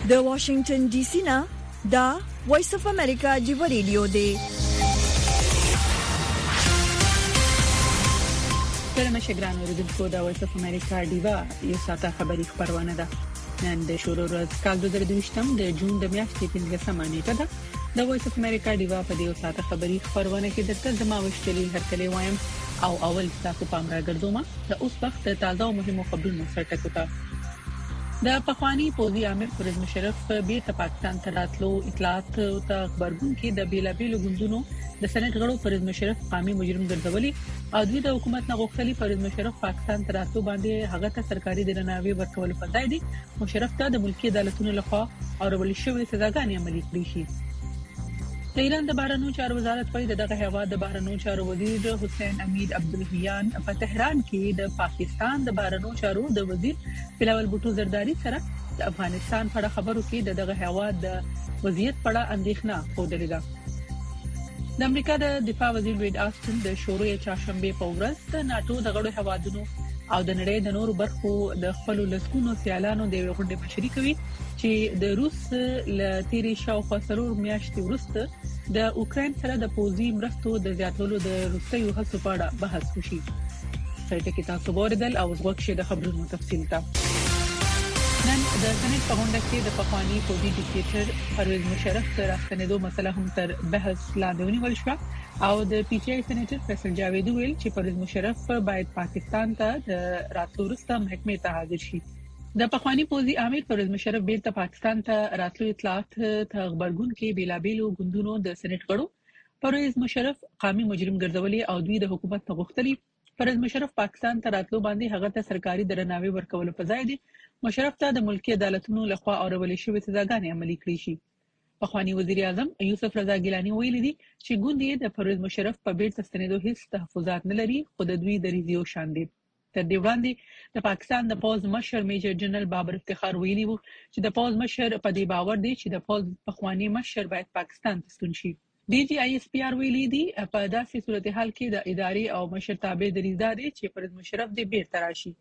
د واشنگټن ډي سي نه دا وایس اف امریکا جیو ریډیو دی. سلام شګران اوریدونکو د وایس اف امریکا دیوا یو ساته خبري خبرونه ده. نن د شروع ورځ کال 2023 د جون د میاشتې 15 نیټه ده. د وایس اف امریکا دیوا په دې ساته خبري خبرونه کې درته زما وشتلي هرکلی وایم او اول تاسو پام راګرځوم د اوس وخت تازه او مهمو خبرونو سره ټکوتا. د پخوانی پوزي امیر پرز مشرف بیرته پاکستان ته راتلو اطلاعات او خبرګون کې د بیلابیلو غوندونو د سېنات غړو پرز مشرف قومي مجرم ګرځولي او د حکومت نه غوښتلي پرز مشرف پاکستان ته راتلو باندې هغه ته سرکاري درناوی ورکول په ځای دي مشرف ته د ملکی عدالتونو لخوا اورول شوې سزاګانې عملي کړې شي. د ایران د بهرنیو چارو وزارت په دغه هیواد د بهرنیو چارو وزیر حسین امیر عبدالهیان په تهران کې د پاکستان د بهرنیو چارو د وزیر بلاول بوټو زرداری سره د افغانستان په اړه خبرو کې دغه هیواد د وضعیت په اړه اندېښنه خوده ده. د امریکا د دفاع وزیر لوید آستن د شورای چهارشنبه په ورځ د ناتو د غړو هیوادونو او د نړۍ د نورو برخو د خپل لسکونو سیالانو د غونډې مشري کوي چې د روس ل تیری شاوخوا سرور میاشتې وروسته د اوکرين سره د پوزي مرستو د زیاتولو د روسیې هڅو په اړه بحث وشي. سړی کې تاسو ورېدل او وګورئ د خبرونو تفصیل ته. نن د سېنات په غونډه کې د پخوانی پوزي ډیکټیټر پرویز مشرف تر راستنېدو مسله هم تر بحث لاندې ونیول شو او د پی ټی آی سېنیټر فیصل جاوید ویل چې پرویز مشرف باید پاکستان ته د راتلو وروسته محکمې ته حاضر شي. د پخوانی پوزي امیر پرویز مشرف بیرته پاکستان ته راتلو اطلاعات ته خبرګون کې بیلابیلو غوندونو د سېنات غړو پرویز مشرف قومي مجرم ګرځولي او دوی د حکومت ته غوښتلي پرویز مشرف پاکستان ته راتلو باندې هغه ته سرکاري درناوی ورکول په ځای دي مشرف ته د ملکی عدالتونو لخوا اورول شوې سزاګانې عملي کړې شي. پخوانی وزیر اعظم یوسف رضا ګیلانی ویلي دي چې ګوندې د پرویز مشرف په بیرته ستنېدو هیڅ تحفظات نه لري خو د دوی د ریزیو شان دي. تر دې وړاندې د پاکستان د پوز مشر میجر جنرال بابر افتخار ویلي وو چې د پوز مشر په دې باور دی چې د پوز پخوانی مشر باید پاکستان ته ستون شي. ډي جی آی اس پی آر ویلي دي په داسې صورتحال کې د ادارې او مشر تابع دریزه دي چې پرویز مشرف دې بیرته راشي.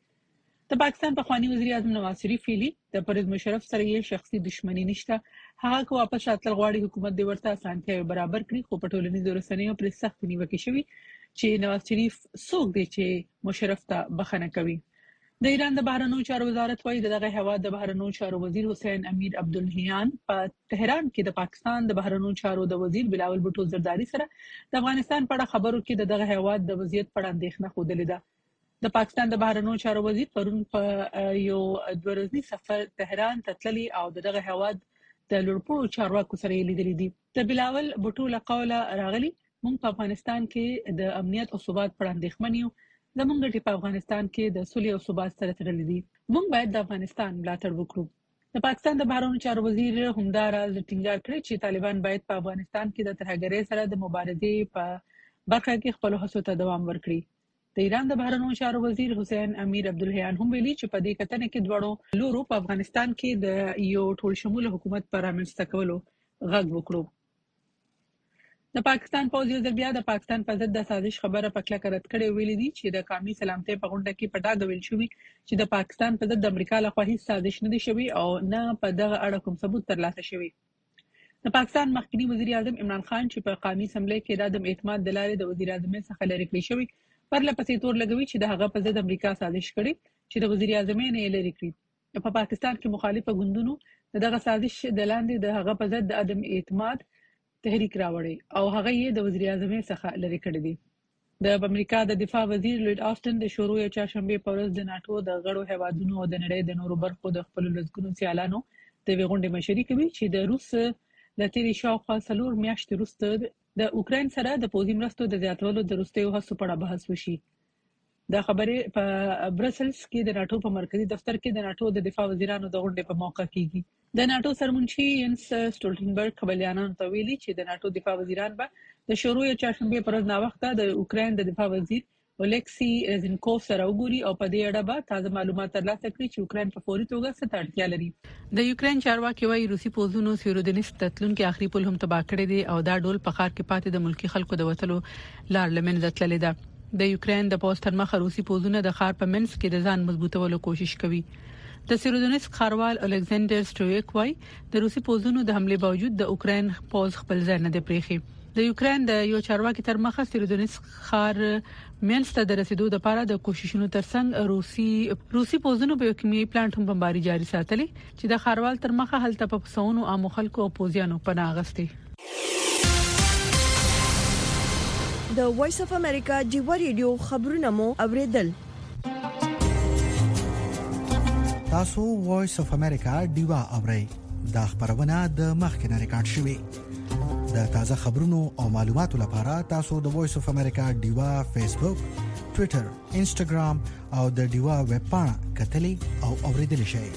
د پاکستان پخوانی وزیر اعظم نواز شریف ویلي د پرویز مشرف سره یې شخصي دښمنی نشته هغه کو واپس راتل غواړي حکومت دې ورته اسانتیاوي برابر کړي خو په ټولنیزو رسنیو پر سخت نیوکه شوی چې نواز شریف څوک دی چې مشرف ته بخښنه کوي. د ایران د بهرنیو چارو وزارت وايي دغه هیواد د بهرنیو چارو وزیر حسین امیر عبدالهیان په تهران کې د پاکستان د بهرنیو چارو د وزیر بلاول بوټو زرداری سره د افغانستان په اړه خبرو کې دغه هیواد د وضعیت په اړه اندېښنه خوده ده. د پاکستان د بهرنیو چارو وزیر پرون په یو دورزنی سفر تهران ته تللی او دغه هیواد د لوړپوړو چارواکو سره لیدل دي. د بلاول بوټو له قوله راغلي موږ په افغانستان کې د امنیت او ثبات پر اندېښمن یو زموږ ګټې په افغانستان کې د صلح او ثبات سره تړلې دي موږ باید د افغانستان ملاتړ وکړو. د پاکستان د بهرنیو چارو وزیر همداراز ټینګار کړی چې طالبان باید په افغانستان کې د ترهګرۍ سره د مبارزې په برخه کې خپل هڅو ته دوام ورکړي. د ایران د بهرنیو چارو وزیر حسین امیر عبدالهیان هم ویلي چې په دې کتنه کې دوړو لورو په افغانستان کې د یو ټول شمول حکومت پر رامنځته کولو غږ وکړو. د پاکستان پوز یو ځل بیا د پاکستان په ضد د سازش خبره په کلکه رد کړې ویلي دي چې د قومي سلامتۍ په غونډه کې په ډاګه ویل شوی چې د پاکستان په ضد د امریکا لخوا هیڅ سازش نه دی شوی او نه په دغه اړه کوم ثبوت ترلاسه شوی. د پاکستان مخکنی وزیر اعظم عمران خان چې په قومي اسمبلی کې د عدم اعتماد د لارې د وزیر اعظم څخه لري کړی شوی پر لپسې تور لګوي چې د هغه په ضد امریکا سازش کړي چې د وزیر اعظم نه لري کړی. په پاکستان کې مخالفه ګوندونو دغه سازش د لاندې د هغه په ضد د عدم اعتماد تحریک راوړی او هغه یې د وزیر اعظم څخه لري کړی دی. د امریکا د دفاع وزیر لوید آستن د شورای چهارشنبه په ورځ د ناتو د غړو هیوادونو او د نړۍ د نورو برخو د خپل لسګونو سیالانو د غونډې مشري کوي چې د روس ل تیری شاوخوا سلور میاشتې وروسته د اوکرين سره د پوزي مرستو د زیاتولو د روسیې هڅو په اړه بحث وشي. دا خبره په برسلز کې د ناتو په مرکزی دفتر کې د ناتو د دفاع وزیرانو د غونډې په موقع کېږي. د ناتو سرمنشي ینس سټولټنبرګ خبريالانو ته ویلي چې د ناتو دفاع وزیران به د شورای چهارشنبه پر ورځ ناوخته د اوکرين د دفاع وزیر الیکسی رزنکوف سره وګوري او په دې اړه به تازه معلومات ترلاسه کړي چې اوکرين په فوري توګه څه اړتیا لري. د یوکرين چارواکي وايي روسي پوځونو سیرودنیس تتلونکو اخري پل هم تباہ کړی دی او دا ډول په خار کې پاتې د ملکی خلکو د وټلو لار لمن ځتللې ده. د یوکرين د پوز تر مخه روسي پوځونه د خار په منځ کې د ځان مضبوطولو کوشش کوي. د سیرودونیسک ښاروال الکساندر سټویک وای د روسي پوځونو د حمله باوجود د اوکرين پوځ خپل ځای نه دی پریخي. د یوکرين د یو چارواکي تر مخه سیرودونیسک ښار مینسته د رسیدو لپاره د کوششونو ترڅنګ روسي پوځونو په کیمیاوي پلانټ هم بمباري جاري ساتلي چې د ښاروال تر مخه هلته په پسونو عام خلکو او پوځیانو پناه غستې. د وایس اف امریکا جیو ریډیو خبرونه مو اوریدل. تاسو وایس اف امریکا دیوا اورئ. دا خبرونه د مخکنه ریکارډ شوې. د تازه خبرونو او معلوماتو لپاره تاسو د وایس اف امریکا دیوا فیسبوک، ټوئیټر، انسټاګرام او د دیوا ویب پاڼه کتلي او اوریدل شئ.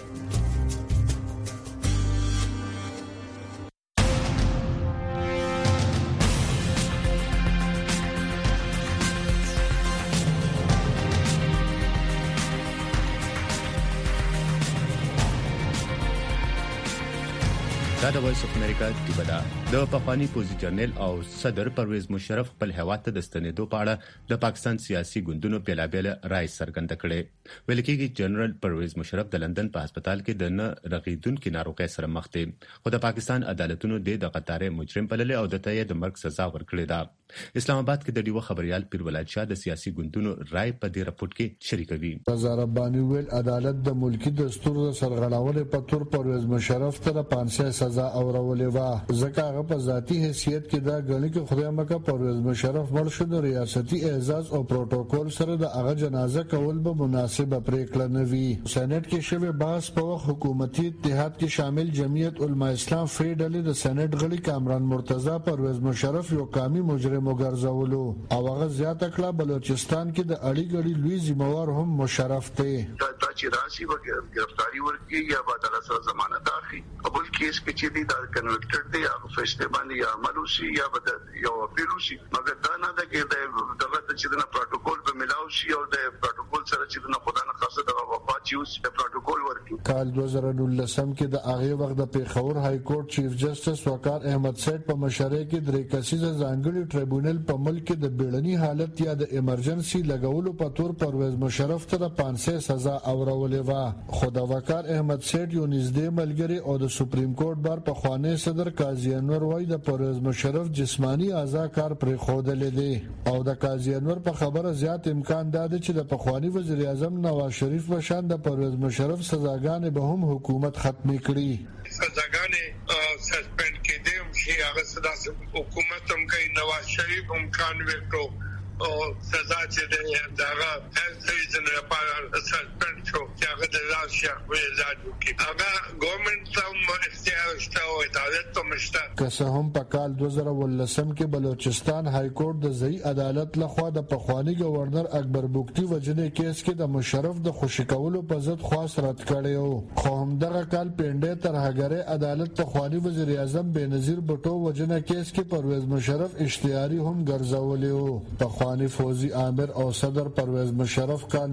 دا د وایس اف امریکا دی بدا د پخوانی پوزي جنرال او صدر پرویز مشرف خپل هیواد ته د ستنېدو په اړه د پاکستان سیاسي ګوندونو بیلابل رائے څرګنده کړې. ویل کېږي جنرال پرویز مشرف د لندن په هسپتال کې د نه رغیدونکو ناروغۍ سره مخ دي، خو د پاکستان عدالتونو د قطار مجرم بللې او د ته د مرګ سزا ورکړې ده. اسلام آباد کې د ډیو خبريال پیر ولایت شاه د سیاسي ګوندونو رائے په دې راپورټ کې شریکوي. زربانی ویل عدالت د ملکی دستور سرغړاونې په تور پرویز مشرف ته 500 سزا اورولې و، ځکه هغه په ذاتی حیثیت کې دا غني کې خدای مکه پرویز مشرف مړ شو. د ریاستي اعزاز او پروتوکول سره د هغه جنازه کول به مناسبه پریکړه نه وي. سېنات کې شوی بحث په وخت حکومتي اتحاد کې شامل جمعیت علماء اسلام فیډرل د سېنات غړي کامران مرتضی پرویز مشرف یو قومي مجرم وګرځولو او هغه زیاته کړه بلوچستان کې د اړیګړي لوی ذمہوار هم مشرف ته دا چې راشي وګړي گرفتاری ورکړي یا به د سره ضمانت اخلي. قبول کیس کې چې دا کنویکټډ دی هغه فیصله باندې یا عمل وشي یا به یو اپیل وشي، مګر دا نه ده کې دغه چې د پروتوکول په ملاو شي او د پروتوکول سره چې د خدای نه خاصه د وفات یوز د پروتوکول ورکړي. کال 2019 کې د هغه وخت د پیښور های کورټ چیف جسټس وقار احمد سیټ په مشرۍ کې درې کسیزه ځانګړي ټریبونل په ملک کې د بیړني حالت یا د ایمرجنسي لګولو په تور پرویز مشرف ته 500 سزا اورولې و. خو د وقار احمد سیټ یو نږدې ملګری او د سپریم کورټ بار په خوانې صدر قاضي انور وای د پرویز مشرف جسمانی اعضاء کار پر خودلې دي او د قاضي انور په خبره زیات امکان ده چې د پخوانی وزیر اعظم نواز شریف په شان د پرویز مشرف سزاګانې به هم حکومت ختمي کړي. سزاګانې سسپند کېدې هم شي، هغه صدا حکومت هم کوي، نواز شریف هم کان وکړو او سزا چې دغه هیڅ ریزن لپاره سسپند شو چې هغه د لاس شیخ وزاد وکړي. هغه ګورنمنت هم اختیار شته او عدالت هم شته. که څه هم په کال 2019 کې بلوچستان های کورټ د ځای عدالت لخوا د پخوانی گورنر اکبر بوکتی وجنې کیس کې د مشرف د خوشی کولو په ضد خواست رد کړی و، خو همدغه کال پینډه تر هغه عدالت پخوانی وزیر اعظم بنظیر بټو وجنې کیس کې پرویز مشرف اشتیاري هم ګرځولې و. فوزی عامر او صدر پرویز مشرف کال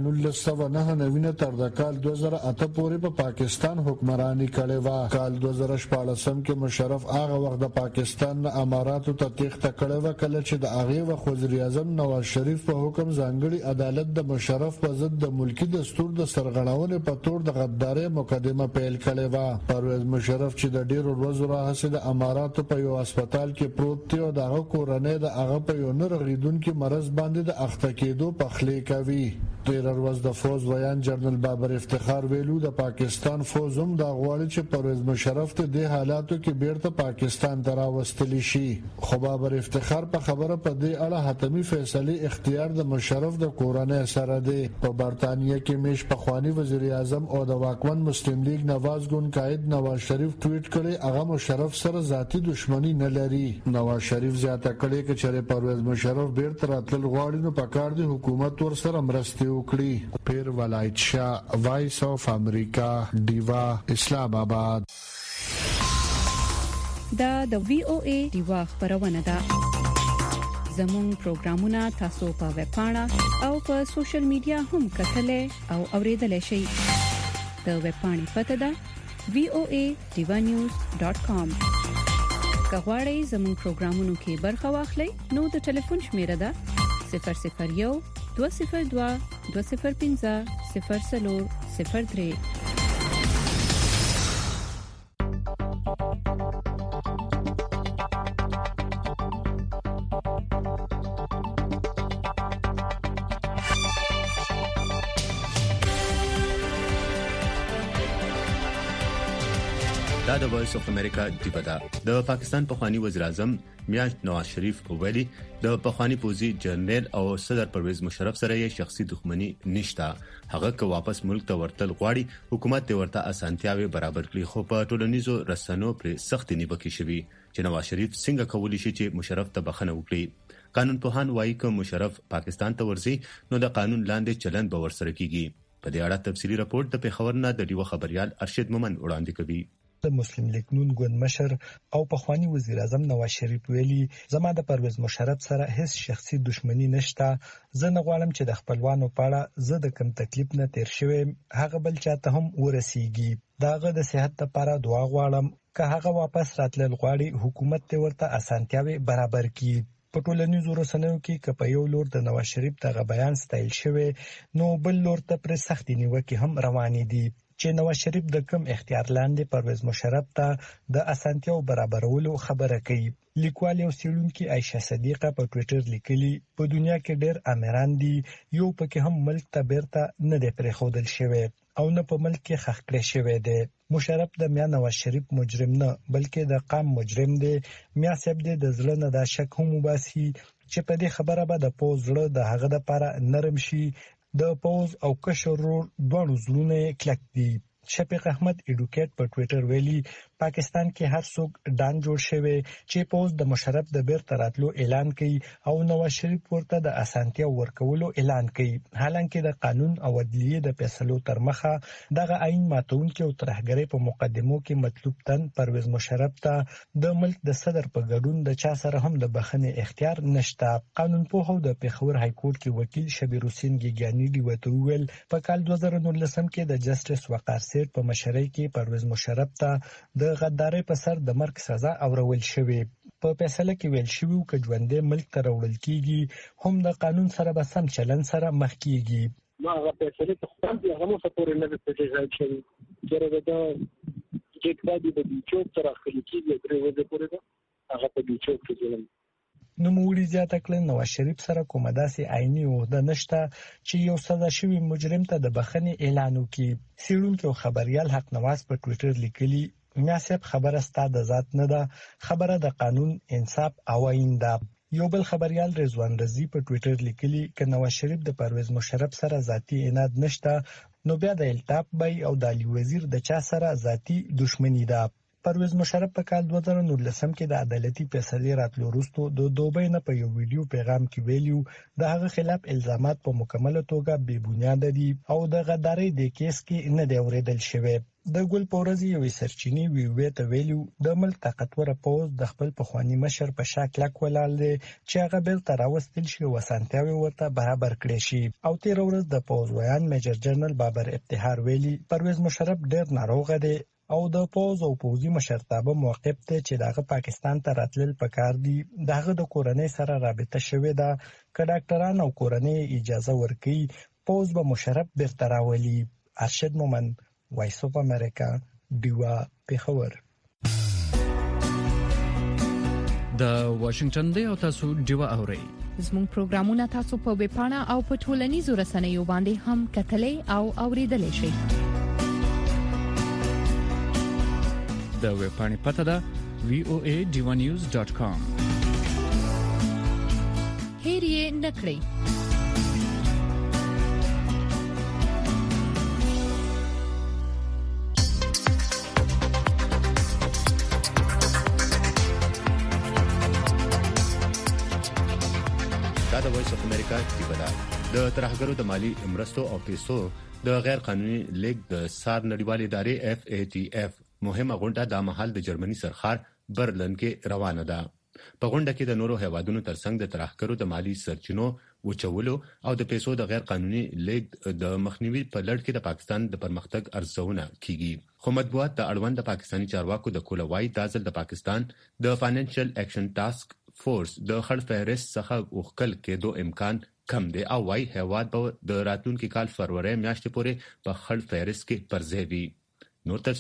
1999 تر د کال 2008 پورې په پاکستان حکمرانی کړې و. کال 2014 کې مشرف هغه وخت د پاکستان نه اماراتو ته تېښته کړې و کله چې د هغه وخت وزیر اعظم نواز شریف په حکم ځانګړي عدالت د مشرف په ضد د ملکی دستور د سرغړاونې په تور د غدارۍ مقدمه پیل کړې و. پرویز مشرف چې د ډیرو ورځو راهیسې د اماراتو په یو هسپتال کې پروت دی او دغه کورنۍ د هغه په یو نه رغیدونکي مرض باندې د اخته کېدو پخلی کوي. تیر ورځ د فوز ویان جنرال بابر افتخار ویلو د پاکستان فوز هم د غواړي چې پرویز مشرف ته د حالاتو کې بیرته پاکستان ته راوستل شي. خو بابر افتخار په خبره په دې اړه حتمی فیصله اختیار د مشرف د کورنۍ سره دی. په برتانیې کې میش پخوانی وزیر اعظم او د واکمن مسلم لیگ نواز ګوند قائد نواز شریف ټویټ کړي هغه مشرف سره ذاتی دښمنی نه لري. نواز شریف زیاته کړي چې چېرې پرویز مشرف بیرته راتلل غواړي نو پکار دی حکومت ور سره مرسته وکړي. پیر ولایت شاه، وایس اف امریکا، دیوا، اسلام آباد. دا د وی او ای دیوا خبرونه ده. زموږ پروګرامونه تاسو په ویب پاڼه او په سوشل میډیا هم کتلای او اوریدلای شئ. د ویب پاڼې پته ده voanews.com. کغواړئ زموږ پروګرامونو کې برخه واخلئ نو د ټلیفون شمیره ده 001 202 205 0003. دا د وایس اف امریکا دیپا ده. د پاکستان پخوانی وزیر اعظم میاں نواز شریف ویلي د پخوانی پوزي جنرال او صدر پرویز مشرف سره یې شخصي دښمنی نشته. هغه که واپس ملک ته ورتل غواړي حکومت ته ورته اسانتیاوي برابر کړي، خو په ټولنیزو رسنیو پر سخت نیوکه شوی چې نواز شریف څنګه کولی شي چې مشرف ته بخښنه وکړي. قانون پوهان وایي چې مشرف پاکستان ته ورځي نو د قانون لاندې چلند به ورسره کیږي. په دې اړه تفصیلی راپور د پیښور نه د ډیو خبريال ارشد مومن وړاندې کوي. د مسلم لیگ نون ګوند مشر او پخوانی وزیر اعظم نواز شریف ویلي زما د پرویز مشرف سره هیڅ شخصي دښمنی نشته. زه نه غواړم چې د خپلوانو په اړه زه د کوم تکلیف نه تیر شوم هغه بل چاته هم ورسیږي. داغه د صحت لپاره دعا غواړم. که هغه واپس راتلل غواړي حکومت ته ورته اسانتیاوي برابر کړي. په ټولنیزو رسنیو کې که په یو لور د نواز شریف دغه بیان ستایل شوی نو بل لور ته پر سخت نیوکه هم روانې دي چې نواز شریف د کم اختیار لاندې پرویز مشرف ته د اسانتیاو برابرولو خبره کوي. لیکوال او څېړونکي عائشه صدیقه په ټوئیټر لیکلي په دنیا کې ډېر امیران دي، یو پکې هم ملک ته بیرته نه دی پرېښودل شوی او نه په ملک کې خښ کړی شوی دی. مشرف د میاں نواز شریف مجرم نه بلکې د قام مجرم دی. میاں صاحب د زړه نه دا شک هم وباسي چې په دې خبره به د پوز زړه د هغه لپاره نرم شي. د پوز او کشر دوه زلونه کلک دي. شفیق احمد ایډوکیټ په ټوئیټر ویلي پاکستان کې هر څوک ډان جوړ شوی چې پوز د مشرف د بیرته راتلو اعلان کوي او نواز شریف ورته د اسانتیا ورکولو اعلان کوي. حالانکه د قانون او عدلیه د فیصلو تر مخه دغه عین ماتونکي او ترهګری په مقدمو کې مطلوب تن پرویز مشرف ته د ملک د صدر په ګډون د چا سره هم د بخښنې اختیار نشته. قانون پوه د پیښور های کورټ کې وکیل شبیر حسین ګیګانی دی ویل په کال 2019 کې د جسټس وقار په مشرۍ کې پرویز مشرف ته د غدارۍ په سر د مرګ سزا اورول شوې. په فیصله کې ویل شوی چې ژوندې ملک ته راوړل کیږي هم د قانون سره به سم چلن سره مخ کیږي. نو هغه فیصله ته هم هغه سپور نه د تجهیزات شوی چې دا چې کله د چوک تر اخلي کیږي درې ورځې پورې دا هغه په چوک کې ځلم. نو موږ زیاته کړل نواز شریف سره کومه داسې عیني عہده نشته چې یو سزا شوی مجرم ته د بخښنې اعلان وکړي. څېړونکي او خبريال حق نواز په ټوئیټر لیکلي میاں صاحب خبره ستاسو د ذات نه ده، خبره د قانون انصاف او آئین ده. یو بل خبريال رضوان رضی په ټوئیټر لیکلي ک نواز شریف د پرویز مشرف سره ذاتی عناد نشته نو بیا د التاف بای او د علي وزیر د چا سره ذاتی دښمنی ده. پرویز مشرف په کال 2019 کې د عدالتي فیصلې راتلو وروسته د دوبۍ نه په یو ویډیو پیغام کې ویلو د هغه خلاف الزامات په مکمله توګه بې بنیاد دي او د غدارۍ د کیس کې نه دی اوریدل شوی. د ګل پورزي یو سرچینی وی ته ویلو د ملک طاقتور پوز د خپل پخوانی مشر په شک لک ولال دي چې هغه بل تر اوستل شي وسانتیاوي ورته برابر کړی شي. او تیر ورځ د پوز ویان میجر جنرال بابر افتخار ویلي پرویز مشرف ډېر ناروغ دی او د پوز او پوزي مشرتابه موقف ته چې دغه پاکستان ته راتلل پکار دي. دغه د کورنۍ سره رابطه شوې ده ک ډاکټران او کورنۍ اجازه ورکړي پوز به مشرف بیرته راولي. ارشد مومن وایس اف امریکا دیوا پیښور. د واشنگټن دی او تاسو دیوا اورئ. زموږ پروګرامونه تاسو په ویب پاڼه او په ټولنیزو رسنیو باندې هم کتلې او اوریدلای شئ. د ویب پاڼې پته ده voadivanews.com. هیر یې نکړئ. دا د وایس اف امریکا دیپا ده. د ترهګرو د مالی امرستو او پیسو د غیر قانوني لیګ د سار نړیوال ادارې FATF مهمه غونډه د مهال د جرمني سرخار برلن کې روانه ده. په غونډه کې د نورو هیوادونو ترڅنګ د ترهګرو د مالی سرچینو وچولو او د پیسو د غیر قانوني لیګ د مخنیوي په لړ کې د پاکستان د پرمختګ ارزونه کیږي. خو مطبوعات د اړوند د پاکستاني چارواکو د کولوای د ځل د پاکستان د فاینانشل اکشن ټاسک فورس د خړ فهرست څخه وکړل کېدو امکان کم دی او وايي هیواد به د راتلونکي کال فروری میاشتې پورې په خړ فهرست کې پرځای وي. نور تفصیل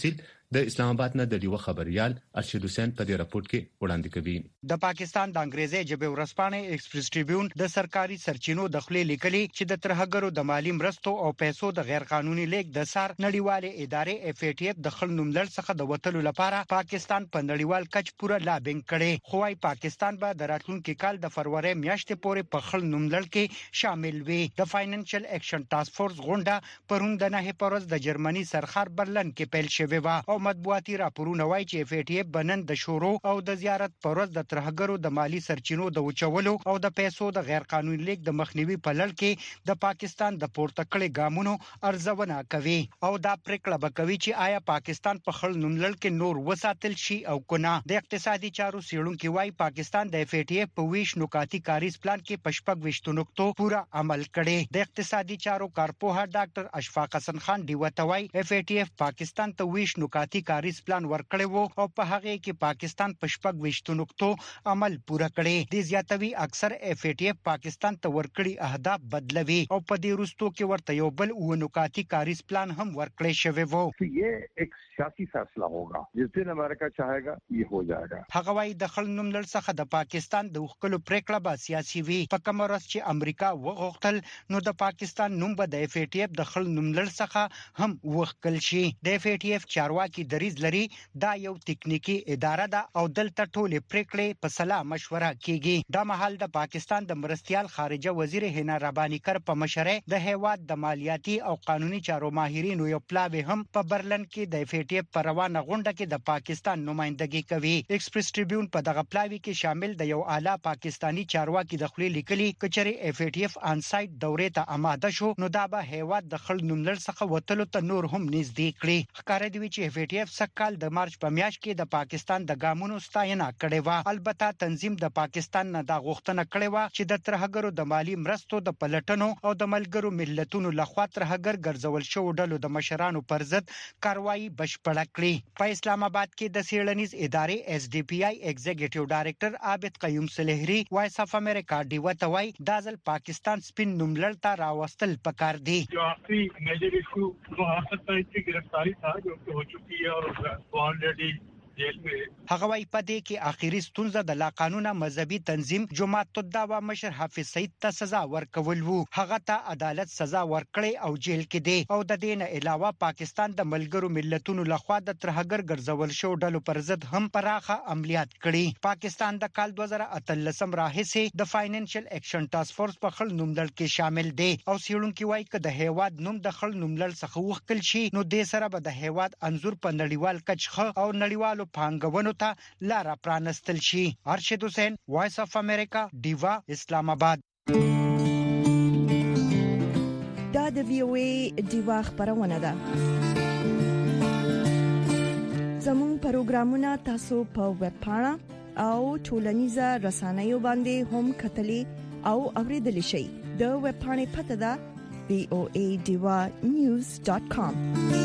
د اسلام آباد نه د ډیوه خبريال ارشد حسین په دې راپورټ کې وړاندې کوي. د پاکستان د انګریزي ژبې ورځپاڼې ایکسپریس ټریبیون د سرکاري سرچینو د خلې لیکلي چې د ترهګرو د مالی مرستو او پیسو د غیر قانوني لیک د سار نړیوالې ادارې FATF د خل نوملړ څخه د وټلو لپاره پاکستان په نړیوال کچ پوره لابینګ کړي. خو وايي پاکستان به د راتلونکي کال د فروری میاشتې پورې په خل نوملړ کې شامل وي. د فاینانشل اکشن ټاسک فورس غونډه پرون د 9 پروز د جرمني سرخار برلن کې پیل شوې و او مطبوعاتي راپورونه وایي چې FATF بنن د شورو او د زیارت پروز د ترهګرو د مالی سرچینو د وچولو او د پیسو د غیر قانوني لیک د مخنیوي په لړ کې د پاکستان د پورته کړي ګامونو ارزونه کوي او دا پریکړه وکوي چې آیا پاکستان په خل نوملړ کې نور وساتل شي او کنه. د اقتصادي چارو څېړونکو وایي پاکستان د FATF په ویش نکاتي کاریز پلان کې پشپک وشتونکو پورا عمل کړي. د اقتصادي چارو کارپوه ډاکټر اشفاق حسن خان دی وتوي FATF پاکستان ته ویش نکاتي کاریز پلان ورکړی وو او په هغه کې پاکستان پشپک وشتونکو عمل پورا کړي. د زیاتوي اکثر FATF پاکستان ته ورکړي اهداف بدلوي او په دې وروستو کې ورته یو بل نکاتي کاریز پلان هم ورکړی شوی وو. یہ ایک سیاسی فیصلہ ہوگا جس دن امریکہ چاہے گا یہ ہو جائے گا. هغه وايي د خل نوملړ څخه د پاکستان د وکړو پریکړه به سیاسي وي. په کوم ورځ چې امریکا وغوښتل نو د پاکستان نوم به د FATF د خل نوملړ څخه هم وښکل شي. د FATF چارواکي دریځ لري دا یو تکنیکی اداره ده او دلته ټولې پریکړې په سلا مشوره کیږي. دا مهال د پاکستان د مرستيال خارجه وزیر هینا ربانی کر په مشره د هیواد د مالیاتي او قانوني چارو ماهرینو یو پلاوی هم په برلن کې د FATF پر روانه غونډه کې د پاکستان نمائندګي کوي. ایکسپریس ټریبیون په دغه پلاوی کې شامل د یو اعلی پاکستانی چارواکي د خپل لیکلي کچري FATF آن سایت دورې ته آماده شو نو دا به هیواد د خل نوملړ څخه وټلو ته نور هم نږدې کړي. ښکارا دی چې FATF سکهال د مارچ په میاشت کې د پاکستان د ګامونو ستاینه کړې و. البته تنظیم د پاکستان نه د غوښتنه کړې و چې د ترهګرو د مالی مرستو د پلټنو او د ملګرو ملتونو لخوا ترهګر ګرځول شو ډلو د مشرانو پر ضد کاروایی بشپړه کړي. په اسلام آباد کې د سیړنیز ادارې SDPI ایگزیکټیو ډایریکټر عابد قیوم سلیحری وایس اف امریکا دی وتوي دازل پاکستان سپین نوملړ ته راوستل پکار دی. جو آخری میجر ایشو وہ حاصل پر اس کی گرفتاری تھا جو ہو چکی ہے اور آلریڈی جیل میں. هغه وايي په دې کې اخیری ستونزه د لا قانونه مذهبي تنظیم جماعت الدعوه مشر حافظ سعید ته سزا ورکول وو. هغه ته عدالت سزا ورکړي او جیل کې دی او د دې نه علاوه پاکستان د ملګرو ملتونو لخوا د ترهګر ګرځول شو ډلو پر ضد هم پراخه عملیات کړي. پاکستان د کال 2013 راهیسې د فاینانشل اکشن ټاسک فورس په خل نوملړ کې شامل دی او سیړونکو وايي چې د هیواد نوم د خل نوملړ څخه وښکل شي نو د سره به د هیواد انزور په نړیوال کچخه او نړیوالو پانګونو ته لار پرانستل شي. ارشد حسین وایس اف امریکا دیوا اسلام آباد. دا د VOA دیوا خبرونه ده. زموږ پروګرامونه تاسو په ویب پاڼه او ټولنیزه رسنیو باندې هم کتلی او اوریدلی شئ. د ویب پاڼې پته ده voadivanews.com.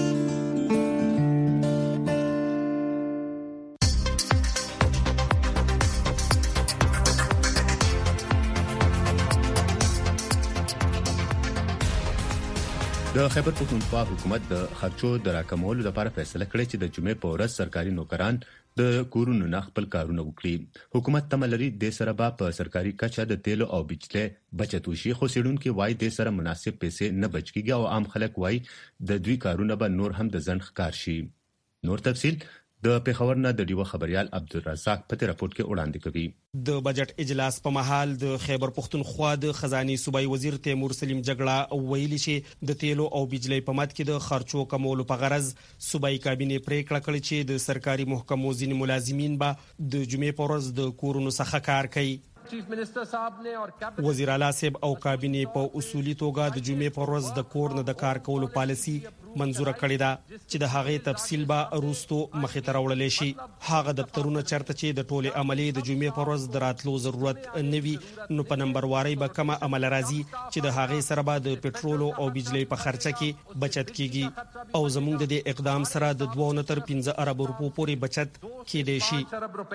د خیبر پښتونخوا حکومت د خرچو د راکمولو لپاره فیصله کړې چې د جمعې په ورځ سرکاري نوکران د کورونو نه خپل کارونه وکړي. حکومت تملري د سره په سرکاري کچه د تیلو او بجلی بچت وشي خو سیډونکو وای د سره مناسب پیسې نه بچکیږي او عام خلک وای د دوی کارونه به نور هم د ځن ښکار شي. نور تفصيل د پیښور نه د ډیوه خبريال عبدالرزاق په راپورټ کې وړاندې کوي. د بجټ اجلاس په محل د خیبر پښتونخوا د خزاني صوبایي وزیر تیمور سلیم جګړه ویلي چې د تیلو او بجلی په مد کې د خرچو کمولو په غرض صوبایي کابینه پریکړه کړې چې د سرکاري محکمو ځینې ملازمین به د جمعې په ورځ د کورونو څخه کار کوي. چیف منسٹر صاحب نے اور وزیر اعلی صاحب او کابینه په اصولي توګه د جمعې په ورځ د کور نه د کار کولو پالیسي منزور کړی دا چې د هغې تفصیل به روستو مخې ته راوړل شي. هغه دفترونه چرته چې د ټوله عملي د جمعې په ورځ دراتلو ضرورت نوي نو په نمبر واري به کومه عمل راځي چې د هغې سره به د پټرول او بجلی په خرچه کې بچت کیږي او زموږ د دې اقدام سره د 2 تر 15 ارب روپو پورې بچت کېدای شي.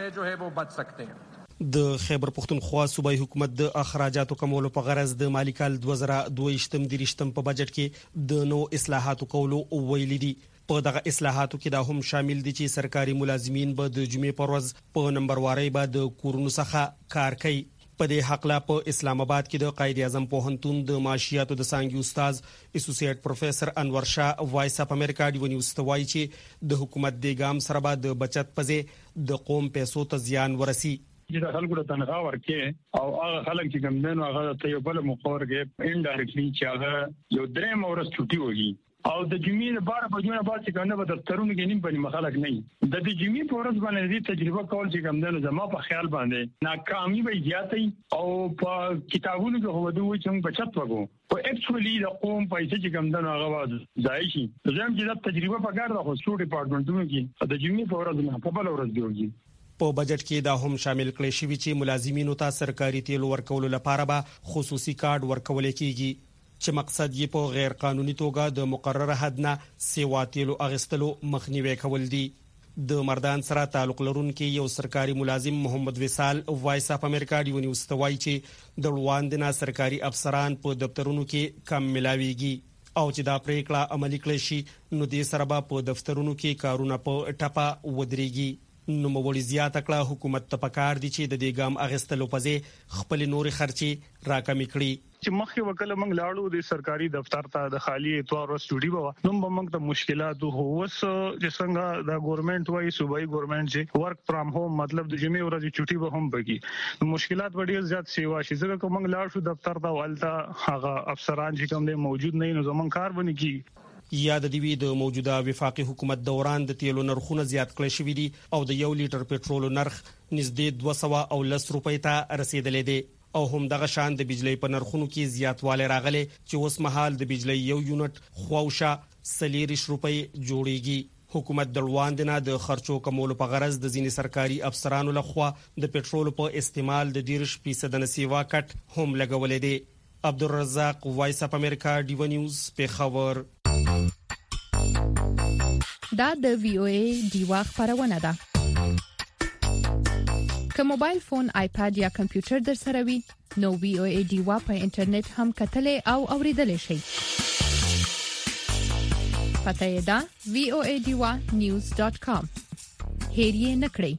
د خیبر پښتونخوا صوبایي حکومت د اخراجاتو کمولو په غرض د مالی کال 2022 په بجټ کې د نو اصلاحاتو کولو ویلي دي. په دغه اصلاحاتو کې دا هم شامل دي چې سرکاري ملازمین به د جمعې پر ورځ په نمبرواري به د کورونو څخه کار کوي. په دې حق لا په اسلام آباد کې د قائد اعظم پوهنتون د معاشياتو د څانګې استاد اسوسییټ پروفیسور انور شاه وایس اف امریکا دی ونی واستوي چې د حکومت د ګام سره به د بچت پځې د قوم پیسو ته زیان ورسي. چې د خلکو ته تنخواه ورکې او هغه خلک چې کوم دین هغه ته یو بل مقورګه انډایرکټلی چې هغه یو درې مورس چټي وږي او د جمعې لپاره په جمعه باندې چې کنه به دفترونو کې نیم باندې مخالک نه د جمعې په ورځ باندې دې تجربه کول چې کوم دین زما په خیال باندې ناکامي به زیاتې او په کتابونو کې هو دوی چې موږ بچت وکړو او اکچوالي د قوم پیسې چې کوم دین هغه ځای شي زم چې د تجربه په کار د خصوصي ډپارټمنټونو کې د جمعې په ورځ نه په بل ورځ دیږي. په بجټ کې دا هم شامل کړي شوی چې ملازمینو ته سرکاري تیلو ورکولو لپاره به خصوصي کارت ورکول کیږي چې مقصد یې په غیر قانوني توګه د مقرره حد نه سیوا تیلو اغستلو مخنیوي کول دي. د مردان سره تعلق لرونکي یو سرکاري ملازم محمد وصال وایس اف امریکا دی ونی واستوي چې د لواندنه سرکاري افسران په دفترونو کې کم ملاويږي او چې دا پریکړه عملي کړي شي نو د سره په دفترونو کې کارونه په ټپه ودرېږي. نو مولي زیات کړه حکومت ته پکار دي چې د دې ګام اغستلو پځې خپل نوري خرچي راکمې کړي. چې مخکې وکړه موږ لاړو د سرکاري دفتر ته د خالی اتوار او سټوډي بوا نو موږ ته مشکلات هو وس چې څنګه د ګورنمنت وای صوبایي ګورنمنت چې ورک فرام هوم مطلب د جمعې ورځې چټي به هم بږي مشکلات ډېر زیات سیوا شي ځکه کوم لاړ شو دفتر ته ولته هغه افسران چې کوم دي موجود نه نو زمون کار ونی کی. یاد دی وی د موجوده وفاقي حکومت دوران د تیلو نرخونه زیات کړی شوی دي او د 1 لیټر پټرول نرخ نږدې 210 روپۍ ته رسیدلې دي او هم دغه شان د بجلی په نرخونو کې زیاتوالی راغلی چې اوس مهال د بجلی یو یونټ خواوشه 40 روپۍ جوړیږي. حکومت د لواندنه د خرچو کمولو په غرض د ځینې سرکاري افسرانو لخوا د پټرول په استعمال د 10% نسیوا کټ هم لګولې دي. عبدالرزاق وایس اف امریکا ډیو نیوز پیښور. دا د وی او ای دیوا خبرونه ده. که موبایل فون، آیپاد یا کمپیوټر در سره وي نو وی او ای دیوا په انټرنیټ هم کتلې او اوریدلې شي. پته یې ده voadewa.news.com. هیر یې نکړئ.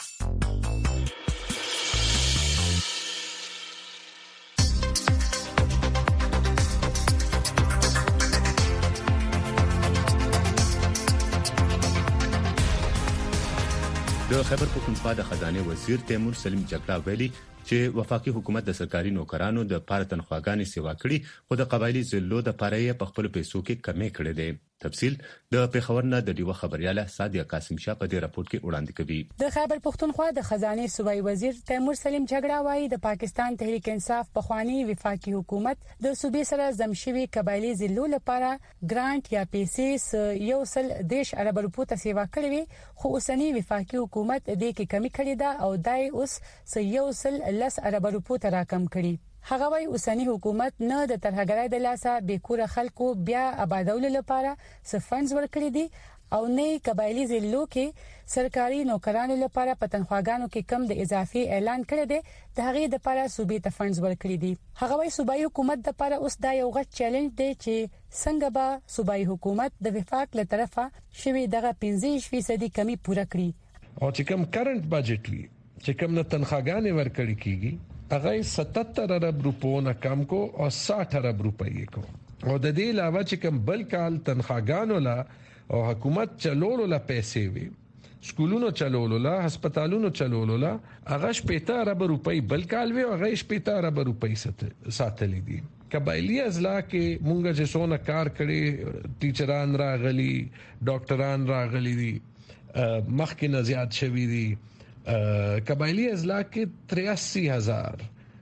د خیبر پختونخوا د خزانه وزیر تیمور سلیم جګړه ویلي چې وفاقي حکومت د سرکاري نوکرانو د پاره تنخواګانې سیوا کړي خو د قبایلی ضلعو د پاره په خپل پیسو کې کمې کړې دي. تفصیل د پیښور نه د ډیوه خبرياله سادیا قاسم شاه په دې راپور کې وړاندې کوي. د خیبر پختونخوا د خزانه صوبایي وزیر تیمور سلیم جګړه وايي د پاکستان تحریک انصاف پخوانی وفاقي حکومت د صوبې سره زمشوي قبایلی ضلعو لپاره ګرانټ یا پیسې یو سل دیش ارب روپو ته سیوا کړې خو اوسنی وفاقي حکومت دې کې کمی کړې ده او دای اوس یو سل 10 ارب روپو ته راکم کړي. هغه وايي اوسنی حکومت نه د ترهګرۍ د لاسه بیکوره خلکو بیا آبادولو لپاره سفنز ورکړي دي او نه قبایلی ضلعو کې سرکاري نوکرانو لپاره په تنخواګانو کې کم د اضافي اعلان کړی دی د هغې لپاره صوبې ته فنډز ورکړي دي. هغه وايي صوبایي حکومت لپاره اوس دا یو غټ چیلنج دی چې څنګه به صوبایي حکومت د وفاق له طرفه شوی دغه 15% کمی پوره کړي او چې کوم کرنٹ بجټ وي چې کوم نه تنخواګانې ورکړي کیږي هغه 77 ارب روپو نه کم کو او 60 ارب روپۍ کو او د دې علاوه چې کوم بل کال تنخواګانو لا او حکومت چلولو لا پیسې وي سکولونو چلولو لا هسپتالونو چلولو لا هغه 70 ارب روپۍ بل کال وي او هغه 70 ارب روپۍ ساتلې دي. قبایلی اضلاع کې مونږ چې څونه کار کړي ټیچران راغلي ډاکټران راغلي دي مخکې نه زیات شوي دي. قبایلی اضلاع کې 83,000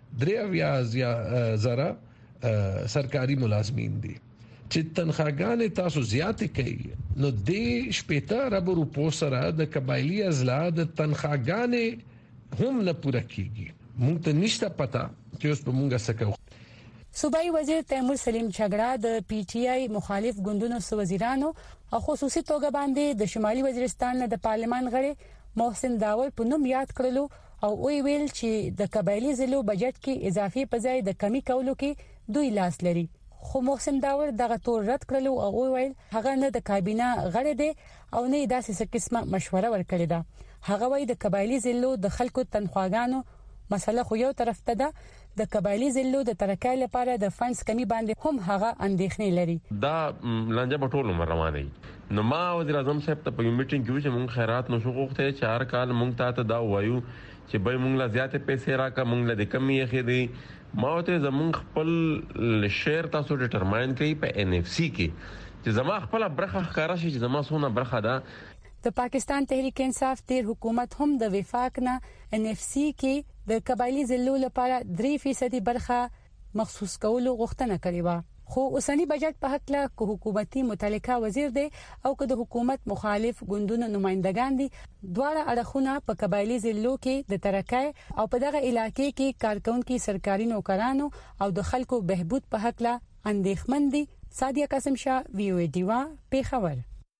زره سرکاري ملازمین دي چې تنخواګانې تاسو زیات کوي نو د 70 ارب روپو سره د قبایلی اضلاع د تنخواګانې هم نه پوره کیږي. مونږ ته نشته پتا چې اوس په مونږه سکو. صوبایي وزیر تیمور سلیم جګړه د پی ټی آی مخالف ګوندونو وزیرانو او خصوصي توګه باندې د شمالي وزیرستان د پارلمان غړي محسن داول په نوم یاد کړلو او ویل چې د قبایلی ضلعو بجټ کې اضافي پځای د کمی کولو کې دوی لاس لري خو محسن داور دغه تور رد کړل او ویل هغه نه د کابینه غړی دی او نه داسې څه قسمه مشوره ورکړې ده. هغه وایي د قبایلی ضلعو د خلکو تنخواګانو مسله خو یو طرف ته ده، د قبایلی ضلعو د ترقۍ لپاره د فندز کمی باندې هم هغه اندېښنې لري. دا لانجه په ټولو عمر روانه نو ما وزیر اعظم صاحب ته په میټینګ کې چې مونږ خیرات نشو غوښته 4 کال مونږ ته دا وایو چې به مونږ لا زیاتې پیسې راکا مونږ له کمی یې خېدي ما ته زمونږ خپل شیر تاسو ډیټرماین کړئ په ان اف سی کې چې زما خپل برخه ښکارا شي چې زما سونه برخه ده. د پاکستان تحریک انصاف تیر حکومت هم د وفاق نه ان اف سی کې د قبایلی ضلعو لپاره 3% برخه مخصوص کولو غوښتنه کړې و. خو اوسنی بجټ په حق له حکومتي متعلقه وزیر دی او که د حکومت مخالف ګوندونو نمائندگان دي دواړه اړخونه په قبایلی ضلعو کې د ترقۍ او په دغه علاقې کې کارکونکو سرکاري نوکرانو او د خلکو بهبود په حق له اندېښمن دي. سادیه قاسم شاه وی او ای ډیوا پیښور.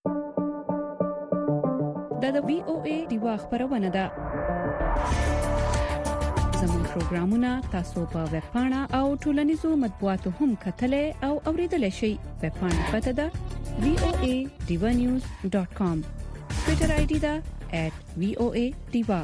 دا د وی او ای ډیوا خبرونه ده. زموږ پروګرامونه تاسو په ویب پاڼه او ټولنیزو مطبوعاتو هم کتلای او اوریدلای شئ. ویب پاڼه پته ده voa.divanews.com. ټوئیټر آی ډي ده @voa_diva.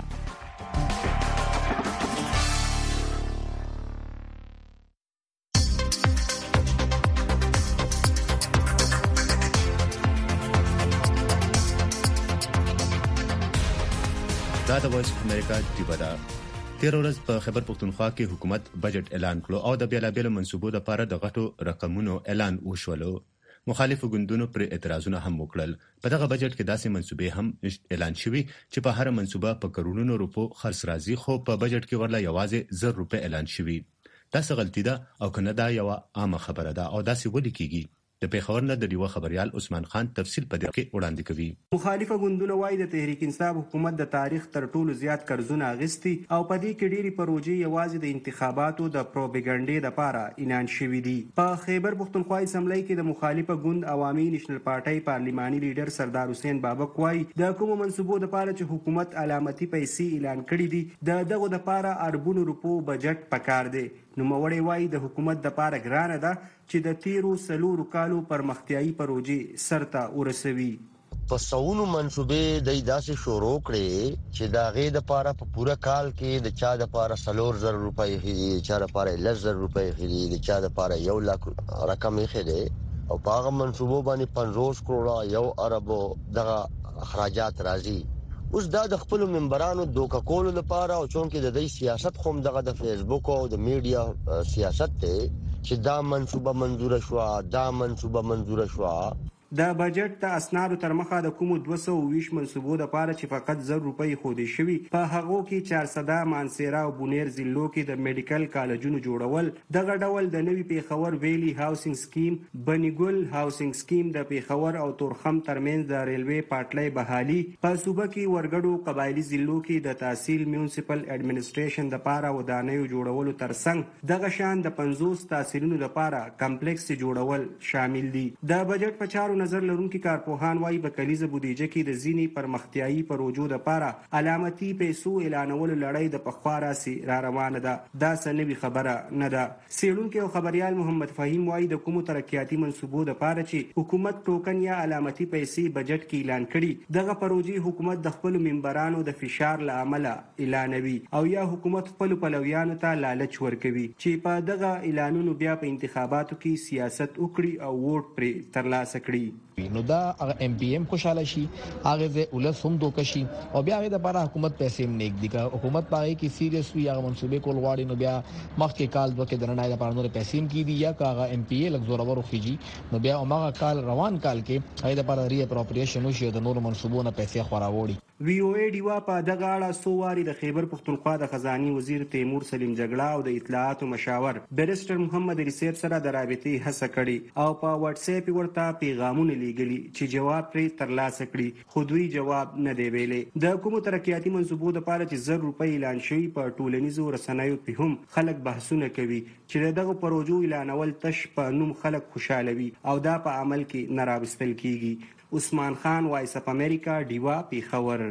دا د وایس اف امریکا دیوا ده. تیر ورځ په خیبر پختونخوا کې حکومت بجټ اعلان کړو او د بیلابیلو منصوبو لپاره د غټو رقمونو اعلان وشولو. مخالف ګوندونو پر اعتراضونه هم وکړل. په دغه بجټ کې داسې منصوبې هم اعلان شوي چې په هر منصوبه په کروڑونو روپو خرڅ راځي، خو په بجټ کې ورله یوازې 1,000 روپے اعلان شوي. دا څه غلطي ده او کنه دا یو عامه خبره ده او داسې ولې کیږي؟ د پیښور نه د ډیوا خبريال عثمان خان تفصیل په دې کې وړاندې کوي. مخالفه ګوندونه وايي د تحریک انصاف حکومت د تاریخ تر ټولو زیات قرضونه اغستي او په دې کې ډېری پروژې یوازې د انتخاباتو د پروپاګاندا لپاره اعلان شوې دي. په خیبر پختونخوا اسمبلی کې د مخالفه ګوند عوامي نېشنل پارټي پارلماني لیډر سردار حسین بابک وايي د کوم منصوبو لپاره چې حکومت علامتي پیسې اعلان کړې دي دغه لپاره اربونو روپو بجټ پکار دی. نو موري وايي د حکومت د لپاره ګرانه ده چې د تیرو سلورو کالو پرمختیايي پروژې سرته ورسوي. په سونو منصوبې د داسې شروع کړې چې دا غي د لپاره په پوره کال کې د چا د لپاره 3,000 روپۍ هي، چا د لپاره 1,000 روپۍ هي، د چا د لپاره 1 لک رقم یې خېده او په هغه منصوبو باندې 50 کروڑه 1 ارب دغه اخراجات راځي. اوس دا د خپل ممبرانو دوکه کولو لپاره او چون کې د دې سیاست خوم دغه د فیسبوک او د میډیا سیاست ته چې دا منصوبه منظور شو دا منصوبه منظور شو. د بجټ د اسنادو تر مخه د کوم 220 منصوبو د لپاره چې فقط 1,000 روپۍ خودي شوي په هغه کې 400 مانسيرا او بونیر ضلعو کې د میډیکل کالجونو جوړول، دغه ډول د نوي پیښور ویلی هاوسینګ سکیم، بنیګل هاوسینګ سکیم د پیښور او تورخم ترمنځ د ریلوي پټلۍ بحالي، په صوبه کې ورګړو قبایلی ضلعو کې د تحصیل میونسپل اډمنسټریشن د لپاره ودانیو جوړولو ترڅنګ دغه شان د 50 تحصیلونو لپاره کمپلیکس جوړول شامل دي. د بجټ په چارو نظر لرونکي کارپوهان وايي په کلیزه بودیجه کې د ځینی پرمختیايي پروژو لپاره علامتي پیسو اعلانول لړۍ د پخواره سي را روانه ده. دا سنوي خبره نه ده. سیړونکو او خبريال محمد فهیم وايي د کومو ترقیاتي منصوبو لپاره چې حکومت ټوکن یا علامتي پیسې بجټ کې اعلان کړي دغه پروژې حکومت د خپل ممبرانو د فشار لامل اعلانوي او یا حکومت خپل پلویانو ته لالچ ورکوي چې په دغه اعلانونو بیا په انتخاباتو کې سیاست وکړي او ووټ پر ترلاسه کړي. نو دا ام پی ام خوشاله شي هغه زه ولس هم دوکشي او بیا د لپاره حکومت پیسې نیک دي که حکومت پاره کې سیریس وي هغه منصوبې کول غواړي نو بیا مخکې کال دوکې درنه لپاره نور پیسې کې دي یا هغه ام پی ال زورور خوږي نو بیا هغه کال روان کال کې هغه لپاره ری اپروپریشن وشي د نور منصوبونو پیسې خوراوړي. وی او ای ډیوا په دغه اړه سوواري د خیبر پختونخوا د خزاني وزیر تیمور سلیم جګړه او د اطلاعات مشاور بیرسټر محمد ریسیب سره د رابطې هڅه کړې او په واتس اپ ورته پیغامونه لیږلي چې جواب پرې ترلاسه کړي، خو دوی جواب نه دی ویلي. د کومو ترقیاتي منصوبو لپاره چې 1,000 روپۍ اعلان شوي په ټولنیزو رسنیو په هم خلک بحثونه کوي چې دغه پروژو اعلانول تش په نوم خلک خوشالوي او دا په عمل کې نه راوستل کیږي. عثمان خان وایس اف امریکا ډیوا پیښور.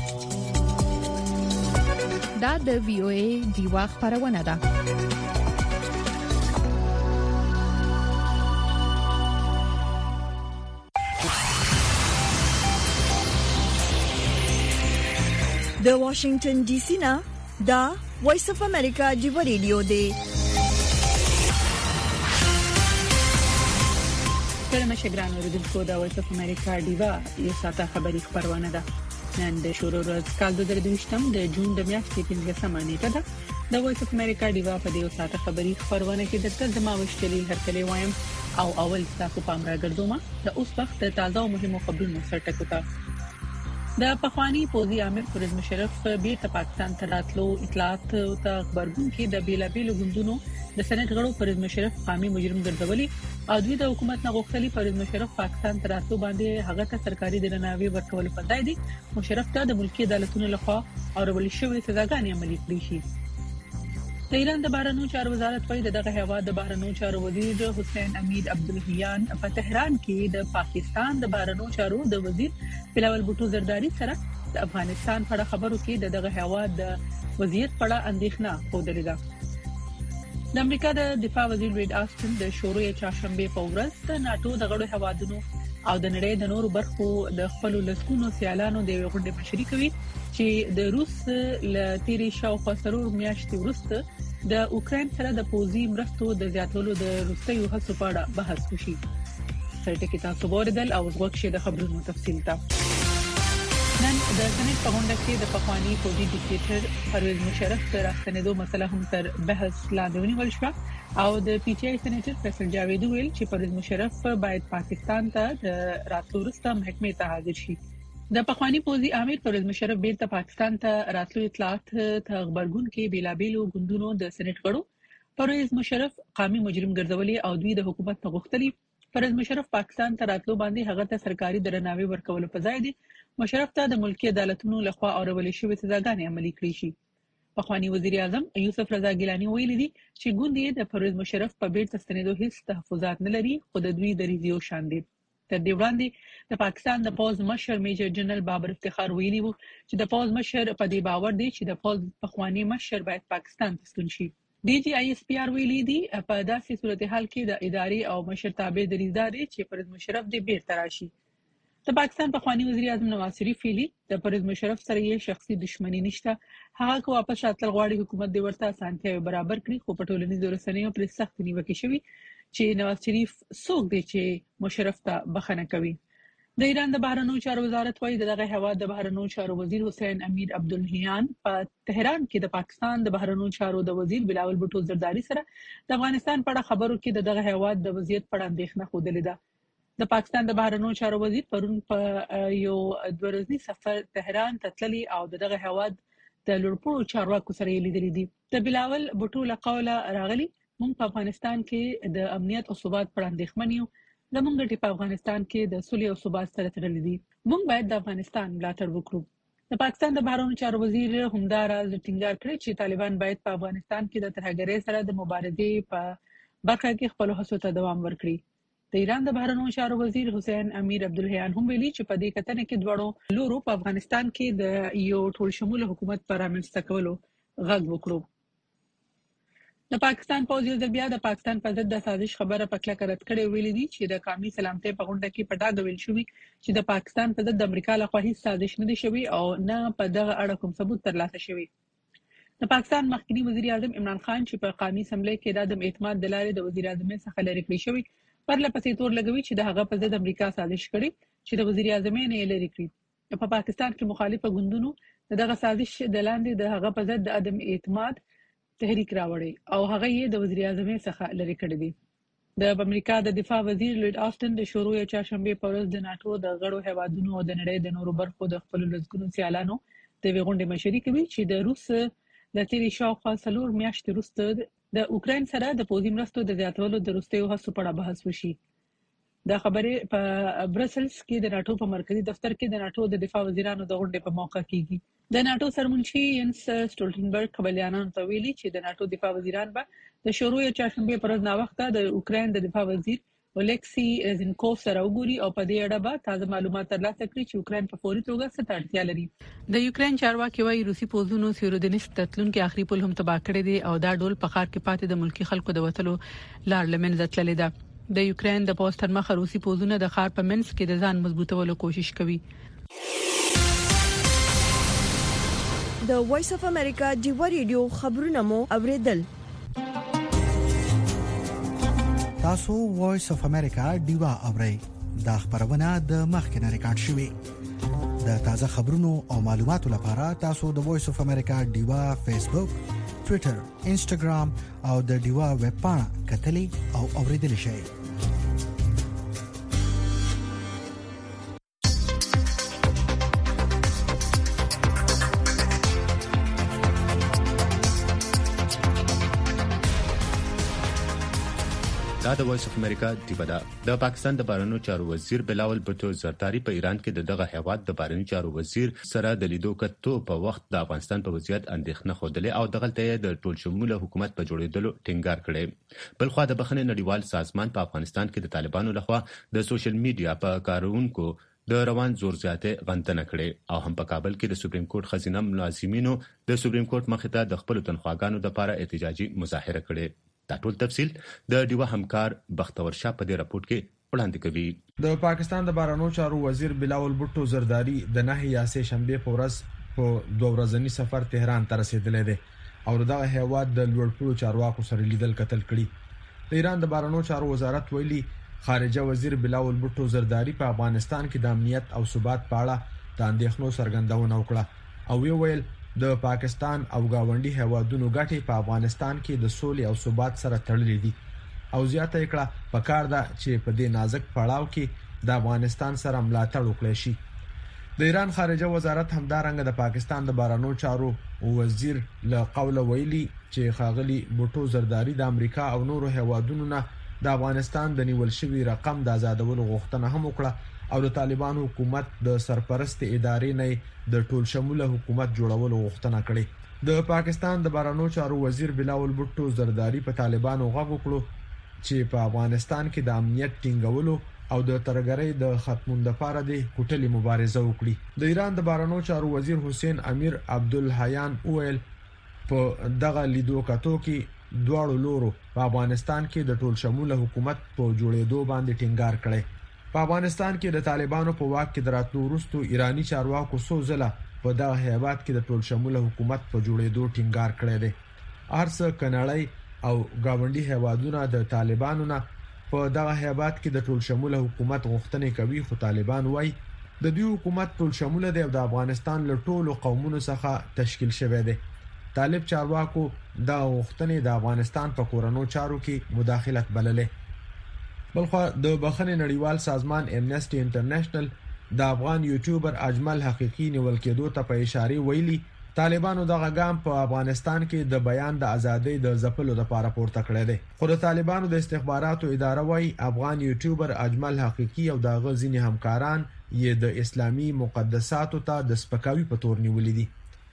دا د وی او ای ډیوا خبرونه ده. د واشنگټن ډي سي نه دا وایس اف امریکا دی ریډیو دی. کله مشګران اوریدونکو دا وایس اف امریکا دیوا یو ساته خبري خبرونه ده. نن د شروع ورځ کال 2023 د جون د میاشتې 15 نیټه ده. د وایس اف امریکا دیوا په دې ساته خبري خبرونه کې د ترجمه وشتلې هرکلی وایم او اول تاسو پام راګرځوم د اوس وخت تازه او مهمو خبرونو سره ټکو ته. د پخوانی پوزي عامر پرز مشرف بیرته پاکستان ته راتلو اطلاعات او خبرګون کې د بیلابیلو غوندونو د سنټ غړو پرز مشرف قامي مجرم ګرځولي او دوی د حکومت نه غوښتلي پرز مشرف پاکستان ته راتلو باندې هغه ته سرکاري درناوی ورکول په ځای دي مشرف ته د ملکی عدالتونو لخوا اورول شوې سزاګانې عملي کړې شي. د ایران د بهرنیو چارو وزارت وايي دغه هیواد د بهرنیو چارو وزیر حسین امیر عبدالهیان په تهران کې د پاکستان د بهرنیو چارو د وزیر بلاول بوټو زرداری سره د افغانستان په اړه خبرو کې دغه هیواد د وضعیت په اړه اندېښنه خوده ده. د امریکا د دفاع وزیر ریډ آسټن د شورای چهارشنبه په ورځ د ناتو د غړو هیوادونو او د نړۍ د نورو برخو د خپل لسکونو سیالانو د غونډې مشري کوي چې د روس ل تیری شاوخوا سرور میاشتې وروسته د اوکرين سره د پوزي مرستو د زیاتولو د روسیې هڅو په اړه بحث وشي. سرټ کې تاسو ورېدل او وګورئ د خبرونو تفصیل ته. نن د سنټ په غونډه کې د پخوانی پوزي ډیکټیټر پرویز مشرف تر راستنېدو مسله هم تر بحث لاندې ونیول شو او د پی ټی آی سېنیټر فیصل جاوید ویل چې پرویز مشرف باید پاکستان ته د راتلو وروسته محکمې ته حاضر شي. د پخوانی پوزي امیر پرویز مشرف بیرته پاکستان ته راتلو اطلاعات ته خبرګون کې بیلابیلو غوندونو د سنټ غړو پرویز مشرف قامي مجرم ګرځولي او دوی د حکومت نه غوښتلي پرویز مشرف پاکستان ته راتلو باندې هغه ته سرکاري درناوی ورکول په ځای دي مشرف ته د ملکی عدالتونو لخوا اورول شوې سزاګانې عملي کړې شي. پخوانی وزیر اعظم یوسف رضا ګیلانی ویلي دي چې ګوندې د پرویز مشرف په بیرته ستنېدو هیڅ تحفظات نه لري خو د دوی د ریزیو شان دي. تر دې وړاندې د پاکستان د پوز مشر میجر جنرال بابر افتخار ویلي وو چې د پوز مشر په دې باور دی چې د پوز پخوانی مشر باید پاکستان ته ستون شي. ډي جی آی اس پی آر ویلي دی په داسې صورتحال کې د ادارې او مشر تابع دریزدار چې پرز مشرف دی بیرته راشي. د پاکستان پخوانی وزیر اعظم نواز شریف ویلي د پرز مشرف سره یې شخصي دښمنی نشته هغه کو واپس راتل غواړي حکومت دی ورته اسانتیاوي برابر کړي خو په ټولنیزو رسنیو پر سخت نیوکه شوی چې نواز شریف څوک دی چې مشرف ته بخښنه کوي. د ایران د بهرنیو چارو وزارت وايي دغه هیواد د بهرنیو چارو وزیر حسین امیر عبدالهیان په تهران کې د پاکستان د بهرنیو چارو د وزیر بلاول بوټو زرداری سره د افغانستان په اړه خبرو کې دغه هیواد د وضعیت په اړه اندېښنه خوده لیده. د پاکستان د بهرنیو چارو وزیر پرون په یو دورځنی سفر تهران ته تللی او دغه هیواد د لوړپوړو چارواکو سره لیدلې دي. د بلاول بوټو له قوله راغلي موږ په افغانستان کې د امنیت او ثبات پر اندېښمن یو زموږ ګټې په افغانستان کې د صلح او ثبات سره تړلې دي موږ باید د افغانستان ملاتړ وکړو. د پاکستان د بهرنیو چارو وزیر همدارا ټینګار کړی چې طالبان باید په افغانستان کې د ترهګرۍ سره د مبارزې په برخه کې خپل هڅو ته دوام ورکړي. د ایران د بهرنیو چارو وزیر حسین امیر عبدالهیان هم ویلي چې په دې کتنه کې دواړو لورو په افغانستان کې د یو ټول شموله حکومت پر رامنځته کولو غږ وکړو. د پاکستان پوز یو ځل بیا د پاکستان په ضد د سازش خبره په کلکه رد کړې ویلي دي چې د قومي سلامتۍ په غونډه کې په ډاګه ویل شوی چې د پاکستان په ضد د امریکا لخوا هیڅ سازش نه دی شوی او نه په دغه اړه کوم ثبوت ترلاسه شوی. د پاکستان مخکنی وزیر اعظم عمران خان چې په قومي اسمبلی کې د عدم اعتماد د لارې د وزیر اعظم څخه لري کړی شوی پر لپسې تور لګوي چې د هغه په ضد امریکا سازش کړي چې د وزیر اعظم نه لري کړی. په پاکستان کې مخالفه ګوندونو دغه سازش د لاندې د هغه په ضد د عدم اعتماد تحریک راوړی او هغه یې د وزیر اعظم څخه لري کړی دی. د امریکا د دفاع وزیر ریډ آسټن د شروع چهارشنبه په ورځ د ناتو د غړو هیوادونو او د نړۍ د نورو برخو د خپل لسګونو سیالانو د غونډې مشري کوي چې د روس د تیری شاوخوا سلور میاشتې وروسته د اوکرين سره د پوزي مرستو د زیاتولو د روسیې هڅو په اړه بحث وشي. دا خبره په برسلز کې د ناتو په مرکزی دفتر کې د ناتو د دفاع وزیرانو د غونډې په موقع کېږي. د ناتو سرمنشي ینس سټولټنبرګ خبريالانو ته ویلي چې د ناتو دفاع وزیران به د شروع چهارشنبه پر ورځ نا وخته د اوکرين د دفاع وزیر الیکسی رزنکوف سره وګوري او په دې اړه به تازه معلومات ترلاسه کړي چې اوکرين په فوري توګه څه اړتیا لري. د یوکرين چارواکي وايي روسي پوځونو سیرودنیس تتلونکو اخري پل هم تباہ کړی دی او دا ډول په خار کې پاتې د ملکی خلکو د وټلو لار لمن ځتلې ده. د یوکرين د پوز تر مخه روسي پوځونه د خار په منځ کې د ځان مضبوطولو کوشش کوي. د وایس اف امریکا ډیوا ریډیو خبرونه مو اوریدل. تاسو وایس اف امریکا ډیوا اورئ. دا خبرونه د مخکنه ریکارډ شوې. د تازه خبرونو او معلوماتو لپاره تاسو د وایس اف امریکا ډیوا فیسبوک، ټوئیټر، انسټاګرام او د ډیوا ویب پاڼه کتلي او اوریدل شئ. دا د وایس اف امریکا ډیوا ده. د پاکستان د بهرنیو چارو وزیر بلاول بھټو زرداری په ایران کې دغه هیواد د بهرنیو چارو وزیر سره د لیدو کتو په وخت د افغانستان په وضعیت اندېښنه خوده او دغلته د ټول شموله حکومت په جوړېدلو ټینګار کړي. بلخو د بخښنې نړیوال سازمان په افغانستان کې د طالبانو لخوا د سوشل میډیا په کارونکو د روان زور زیاتې غندنه کړي او هم په کابل کې د سپریم کورټ خزینه ملازمینو د سپریم کورټ مخې ته د خپل تنخواګانو لپاره احتجاجي مظاهره کړي. دا ټول تفصیل د ډیوا همکار بختور شاه په دې راپورټ کې وړاندې کوي. د پاکستان د بهرنیو چارو وزیر بلاول بھټو زرداری د 9 یاسې شنبه په ورځ په 2 ورځنی سفر تهران ته رسیدلی دی او دغه هیواد د لوړپوړو چارواکو سره لیدل کتل کړي. د ایران د بهرنیو چارو وزارت ویلي خارجه وزیر بلاول بھټو زرداری په افغانستان کې د امنیت او ثبات په اړه د اندېښنو څرګندونه وکړه او ویل د پاکستان او گاونډي هیوادونو ګټې په افغانستان کې د سولې او ثبات سره تړلې دي او زیاته کړه پکار ده چې په دې نازک پړاو کې د افغانستان سره ملاتړ وکړي شي. د ایران خارجه وزارت همدارنګه د پاکستان د بهرنیو چارو وزیر له قوله ویلي چې خاغلی بھټو زرداری د امریکا او نورو هیوادونو نه د افغانستان د نیول شوی رقم د آزادولو غوښتنه هم وکړه او د طالبانو حکومت د سرپرست ادارې نه د ټول شموله حکومت جوړولو غوښتنه کړې. د پاکستان د بهرنیو چارو وزیر بلاول بھټو زرداری په طالبانو غږ وکړو چې په افغانستان کې د امنیت ټینګولو او د ترګرۍ د ختمون لپاره د کوټلې مبارزه وکړي. د ایران د بهرنیو چارو وزیر حسین امیر عبدالحیان اویل په دغه لیدو کتو کې دواړو لورو په افغانستان کې د ټول شموله حکومت په جوړېدو باندې ټینګار کړی. په افغانستان کې د طالبانو په واک کې دراتلو وروسته ایرانی چارواکو څو ځله په دغه هیواد کې د ټول شموله حکومت په جوړېدو ټینګار کړی دی. ارڅ کنړی او گاونډي هیوادونه د طالبانو نه په دغه هیواد کې د ټول شموله حکومت غوښتنې کوي خو طالبان وایي د دوی حکومت ټول شموله دی او د افغانستان له ټولو قومونو څخه تشکیل شوی دی. طالب چارواکو د غوښتنې د افغانستان په کورونو چارو کې مداخلت بللې. بلخو د بخښنې نړیوال سازمان امنیسټي انټرنیشنل د افغان یوټیوبر اجمل حقیقي نیول کېدو ته په اشاره ویلي طالبانو دغه ګام په افغانستان کې د بیان د ازادۍ د ځپلو لپاره پورته کړی دی. خو د طالبانو د استخباراتو اداره وايي افغان یوټیوبر اجمل حقیقي او دغه ځینې همکاران یې د اسلامي مقدساتو ته د سپکاوي په تور نیولې دي.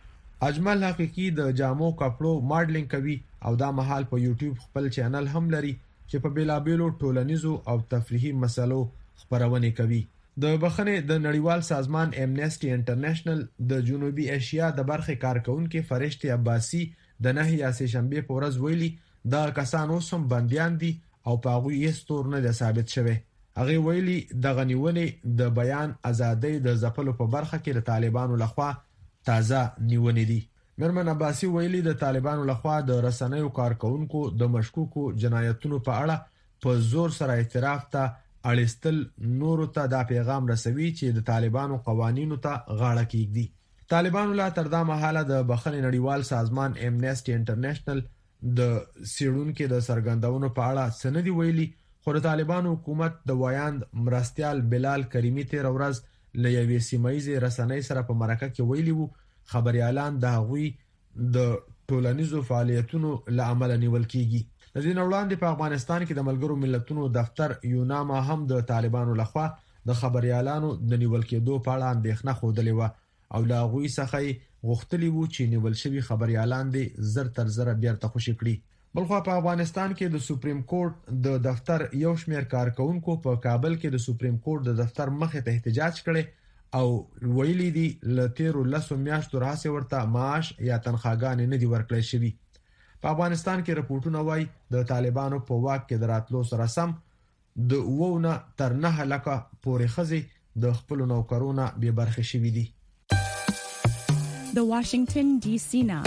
اجمل حقیقي د جامو کپړو ماډلینګ کوي او دا مهال په یوټیوب خپل چینل هم لري چې په بیلابیلو ټولنیزو او تفریحي مسلو خبرونه کوي. د بخښنې د نړیوال سازمان امنیسټي انټرنیشنل د جنوبي ایشیا د برخې کارکونکو فرشت عباسی د 9 یاسې شنبه په ورځ ویلي دا کسان اوس هم بنديان دي او په هغه یې ستور نه ثابت شوی. هغه ویلي د غنیونې د بیان ازادۍ د ځپلو په برخه کې د طالبانو لخوا تازه نیونې دي. مرمن عباسی ویلي د طالبانو لخوا د رسنیو کارکونکو د مشکوکو جنایتونو په اړه په زور سره اعتراف ته اړستل نورو ته دا پیغام رسوي چې د طالبانو قوانینو ته غاړه کیږدي. طالبانو لا تر دا مهاله د بخښنې نړیوال سازمان امنیسټي انټرنیشنل د سیړونکو د سرګندونو په اړه سندي ویلي خو د طالبانو حکومت د وایاند مرستيال بلال کریمی تیر ورځ له یوې سیمایي رسنۍ سره په مرکه کې ویلي وو خبريالان د هغوی د ټولنیزو فعالیتونو لامل نیول کیږي. د دې وړاندې په افغانستان کې د ملګرو ملتونو دفتر یوناما هم د طالبانو لخوا د خبريالانو د نیول کېدو په اړه اندېښنه خوده و او لا هغوی څخه غوښتلی وو چې نیول شوی خبريالان دې زر تر زر بیرته خوشی کړي. بلخو په افغانستان کې د سپریم کورټ د دفتر یو شمېر کارکونکو په کابل کې د سپریم کورټ د دفتر مخې ته احتجاج کړي او ویلي دي لتیرو لسو میاشتو راځي ورته معاش یا تنخواګانې نه دي ورکړل شوی. په افغانستان کې رپورټونه وایي د طالبانو په واک کې دراتلو سره سم د 9 تر 9 لکه پورې خزي د خپل نوکرونو به برخه شوی دي. د واشنگټن ډي سي نه.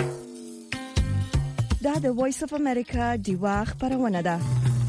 دا د وایس اف امریکا ډیوا خبرونه ده.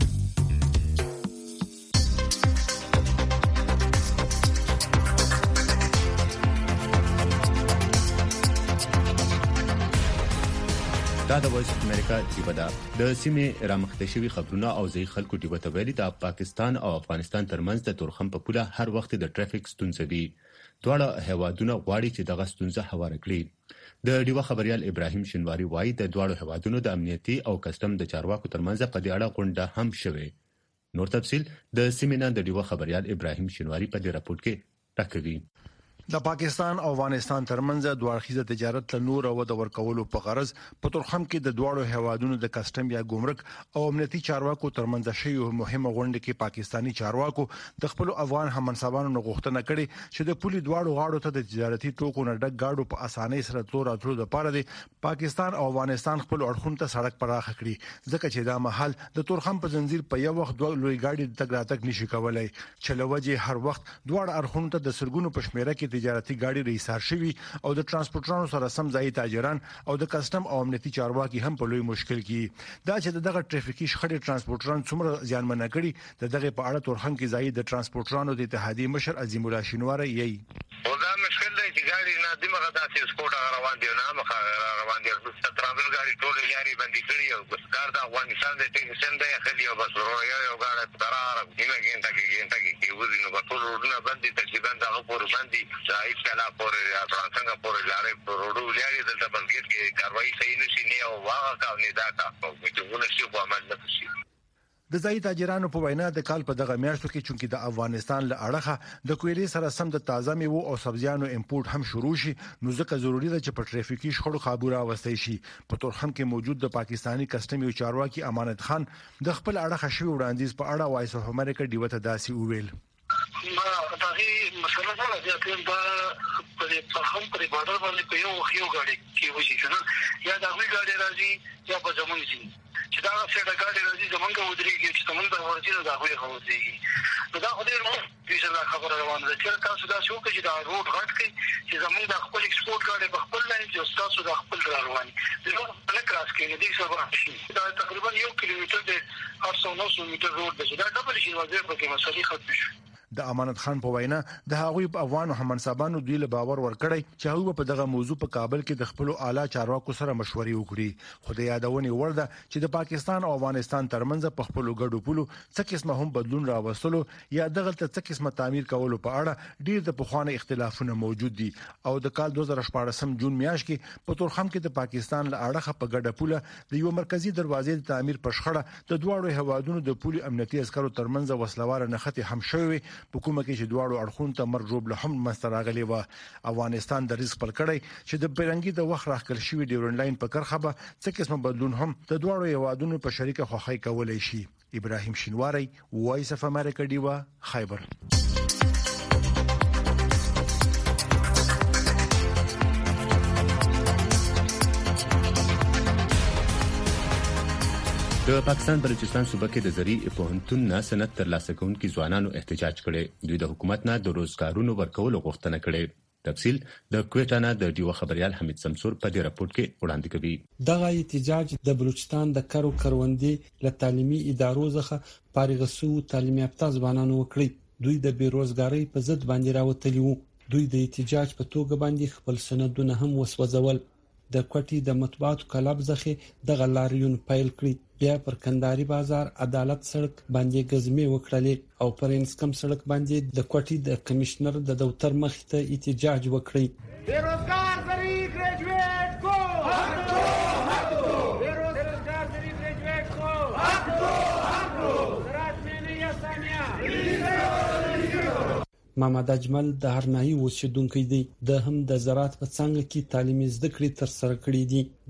دا د وایس اف امریکا ډیوا ده. د سیمې رامخته شوی خبرونه او ځای خلکو ډیوا ته ویلي د پاکستان او افغانستان ترمنځ د تورخم په پوله هر وخت د ټریفیک ستونزې دي. دواړه هیوادونه غواړي چې دغه ستونزه هواره کړي. د ډیوا خبريال ابراهیم شینواری وایي د دواړو هیوادونو د امنیتي او کسټم د چارواکو ترمنځ په دې اړه غونډه هم شوه. نور تفصيل د سیمینار د ډیوا خبريال ابراهیم شینواری په دې راپورټ کې راکوي. د پاکستان او افغانستان ترمنځ دوه اړخیزه تجارت له نور او د ورکولو په غرض په تورخم کې د دواړو هیوادونو د کسټم یا ګمرک او امنیتي چارواکو ترمنځ شوی مهمه غونډه کې پاکستانی چارواکو د خپل افغان همنصبانو غوښتنه کړې چې د پولي دواړو غاړو ته د تجارتي توکو نه ډک گاډو په اسانۍ سره تور راتلو لپاره د پاکستان او افغانستان خپل اړخونو ته سړک پراخ کړي ځکه چې دا محل د تورخم په زنجیر په یو وخت دوه لوی گاډي تګ راتګ نشي کولای چې لوجه هر وخت دواړو اړخونو ته د سرګونو پښمیره کې تجارتي گاډي ریسار شوی او د ترانسپورټرانو سره سم ځای تاجران او د کسټم او امنیتي چارواکي هم په لوی مشکل کې دا چې دغه ټریفیکي شخړې ترانسپورټران څومره ځانمنه کړي دغه په اړه تورخم کې ځای د ترانسپورټرانو د اتحادیې مشر عظیم الله شینواری یې دا مشکل دی چې ګاډي نه دماغه داسې سپورټ روان دي نه مخه روان دي ترانسپورټ ګاډي ټول لاري بندي کړي او کار د افغانستان د ټیکنیشن دی خلی او بس یو ګاډي قرار نیمه ګنټه کې وځي نو ټول روډونه بندي تقریبا دغه پور باندې ځای کلا پور افغانستان پور لاري روډو لاري د تبلګیت کې کاروایی صحیح نشي نه او واغه کا نه دا کا چې ونه شي په عمل نه شي. د ځای تاجرانو په وینا د کال په دغه میاشتو کې چونکی د افغانستان له اړخه د کویلې سره سم د تازه میوه او سبزیانو امپورټ هم شروع شي نو ځکه ضروری ده چې په ټریفیکي شخړو قابو راوستي شي. په تورخم کې موجود د پاکستانی کسټم یو چارواکي امانت خان د خپل اړخه شوی وړاندیز په اړه وایس اف امریکا ډیوه ته داسي وویل. ما دغه مسله نه لري چې په هم پر بارډر باندې په یو غاډي کې وشي کنه یا دا غوي غاډي راځي یا په زمون شي چې دا څه غاډي راځي زمونږ ودرېږي چې زمونږ د ورځې دا غوي خوځي دا خو دې نو چې خبره روانه ده چې تاسو دا شو چې دا روډ غټ کې چې زمونږ د خپل ایکسپورټ غاډي په خپل لاین چې تاسو د خپل رواني نو نه کراس کې دې سبا شي دا تقریبا 1 کیلومتر د 800 میټر روډ دی دا ډبل شي وځي په کې مسلې ختم شي. د امانت خان په وینا د هغوی په افغان همنصبانو دوی له باور ورکړی چې هغه په دغه موضوع په کابل کې د خپل اعلی چارواکو سره مشورې وکړي خو د یادونې وړ ده چې د پاکستان او افغانستان ترمنځ په خپل ګډو پولو څه قسمه هم بدلون راوستلو یا دغه څه قسمه تعمیر کولو په اړه ډیر د پخواني اختلافونه موجود دي او د کال 2014 جون میاشت کې په تورخم کې د پاکستان له اړخه په ګډه پوله د یو مرکزی دروازې د تعمیر په شخړه د دوړو هوادونو د پولي امنیتي عسکرو ترمنځ وسلوار نخته هم شوی په کومه کې چې دواړو اړخونو ته مرجوب له هم مستراغلي و افغانستان د رزق پر کړی چې د پیرنګي د وخت راخل شوی ډیورن لاین په کرخه به څه قسمه بدلون هم د دواړو هیوادونو په شریکه خوخی کولای شي. ابراهیم شینواری وایس اف امریکا ډیوا خیبر. د پاکستان بلوچستان صوبه کې د زری پوهنتون نه سند ترلاسه کوونکي ځوانانو احتجاج کړي. دوی د حکومت نه د روزګارونو ورکولو غوښتنه کړې. تفصيل د کوټا نه د ډیوا خبريال حمید سمسور په دې راپورټ کې وړاندې کوي. دغه احتجاج د بلوچستان د کروندې له تعلیمي ادارو څخه فارغ شو تعلیم یافته ځوانانو وکړي. دوی د بیروزګاری په ضد باندې راوتلی وو. دوی د احتجاج په توګه باندې خپل سندونه هم وسوځول. د کوټي د مطبوعاتو کلب ځخه د غلاریون پایل کړی. بیا پر کندهاري بازار عدالت سړک باندې غزمه وکړلې او پر انسکم سړک باندې د کوټي د کمشنر د دفتر مخ ته احتجاج وکړي. بیروزګار زری ګریجویټ کو حق دو بیروزګار زری ګریجویټ کو حق دو زراعت ملي اسانیا. محمد اجمل د هرناهي اوسیدونکو دی. د هم د زراعت په څنګه کې تعلیمي زده کړې تر سره کړې دي.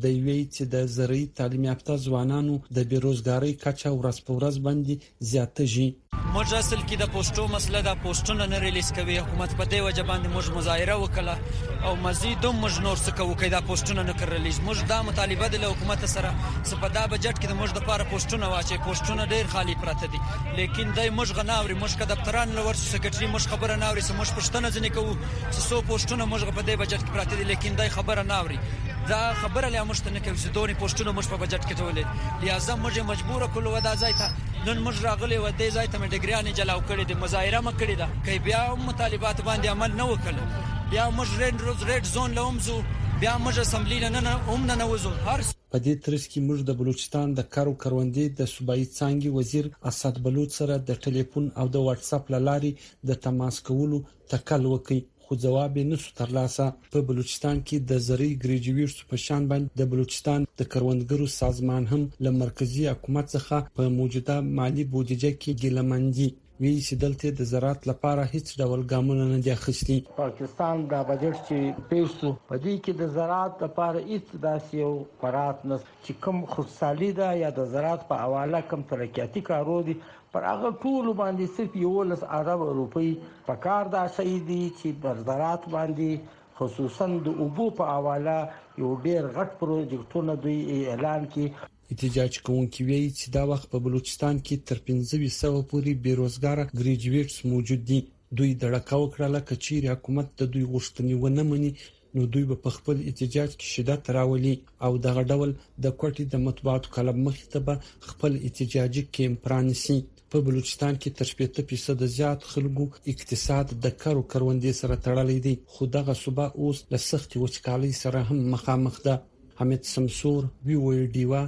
د وی چې د زرعي تعلیم یافته ځوانانو د بیروزګاری کچه ورځ په ورځ باندې زیاتېږي. موږ اصل کې د پوسټو مسله د پوسټونو نه ریلیز کوي حکومت په دې وجه باندې موږ مظاهره وکړه او مزید موږ نور څه کوو کې د پوسټونو نه کړ ریلیز. موږ دا مطالبه د حکومت سره سپدا بجټ کې د موږ د لپاره پوسټونه واچي پوسټونه ډیر خالی پراته دي لیکن دای موږ غناوري موږ که دفتران لور سکرټري موږ خبره ناوري سم موږ پښتنه ځنې کوو چې سو پوسټونه موږ په دې بجټ کې پراته دي لیکن دای خبره ناوري دا خبره له موږ ته نه کوي چې دونی پوسټونه موږ په بجټ کې ټولې لہذا موږ مجبور کولو ودا ځای ته نن موږ راغلي و دې ځای ته مې ډګریانې جلاو کړې د مظاهره مکړې ده کې بیا مطالبات باندې عمل نه وکړ بیا موږ ریډ زون لومزو بیا موږ اسمبلی نه وځو. هر په دې ترڅ کې موږ د بلوچستان د کروندې د صوبایي څانګې وزیر اسد بلوچ سره د ټلیفون او د واتس اپ لارې د تماس کولو تکل وکړ خو جواب نه سو ترلاسه. په بلوچستان کې د زرعي ګریجویټس په شان باندې د بلوچستان د کروندګرو سازمان هم له مرکزی حکومت څخه په موجوده مالی بودیجه کې ګیلمنځي وی چې دلته د زراعت لپاره هیڅ ډول ګامونه نه دي اخیستي. پاکستان د بجټ چې پیښو په دې کې د زراعت لپاره هیڅ داسې یو قرات نه چې کوم خصوصي ده یا د زراعت په حواله کوم ترقیاتي کارو دي پر هغه ټول باندې صرف 11 ارب روپۍ په کار دا شي دي چې پر زراعت باندې خصوصا د اوبو په حواله یو ډیر غټ پروجیکټونه دوی اعلان کړي. احتجاج کوونکي وایي چې دا وخت په بلوچستان کې تر 1500 پورې بیروزګار ګریجویټس موجود دي. دوی دړکا وکړه چې حکومت د دوی غوښتنې ونه مني نو دوی په خپل احتجاج کې شدت راولي او دغه ډول د کوټې د مطبوعاتو کلب مخې ته به خپل احتجاجي کیمپ پرانیسي. په بلوچستان کې تر 80% زیات خلکو اقتصاد د کروندې سره تړلې دي خو دغه صوبه اوس له سختي وچکالۍ سره هم مخامخ ده. حمید سمسور وی او ای ډیوا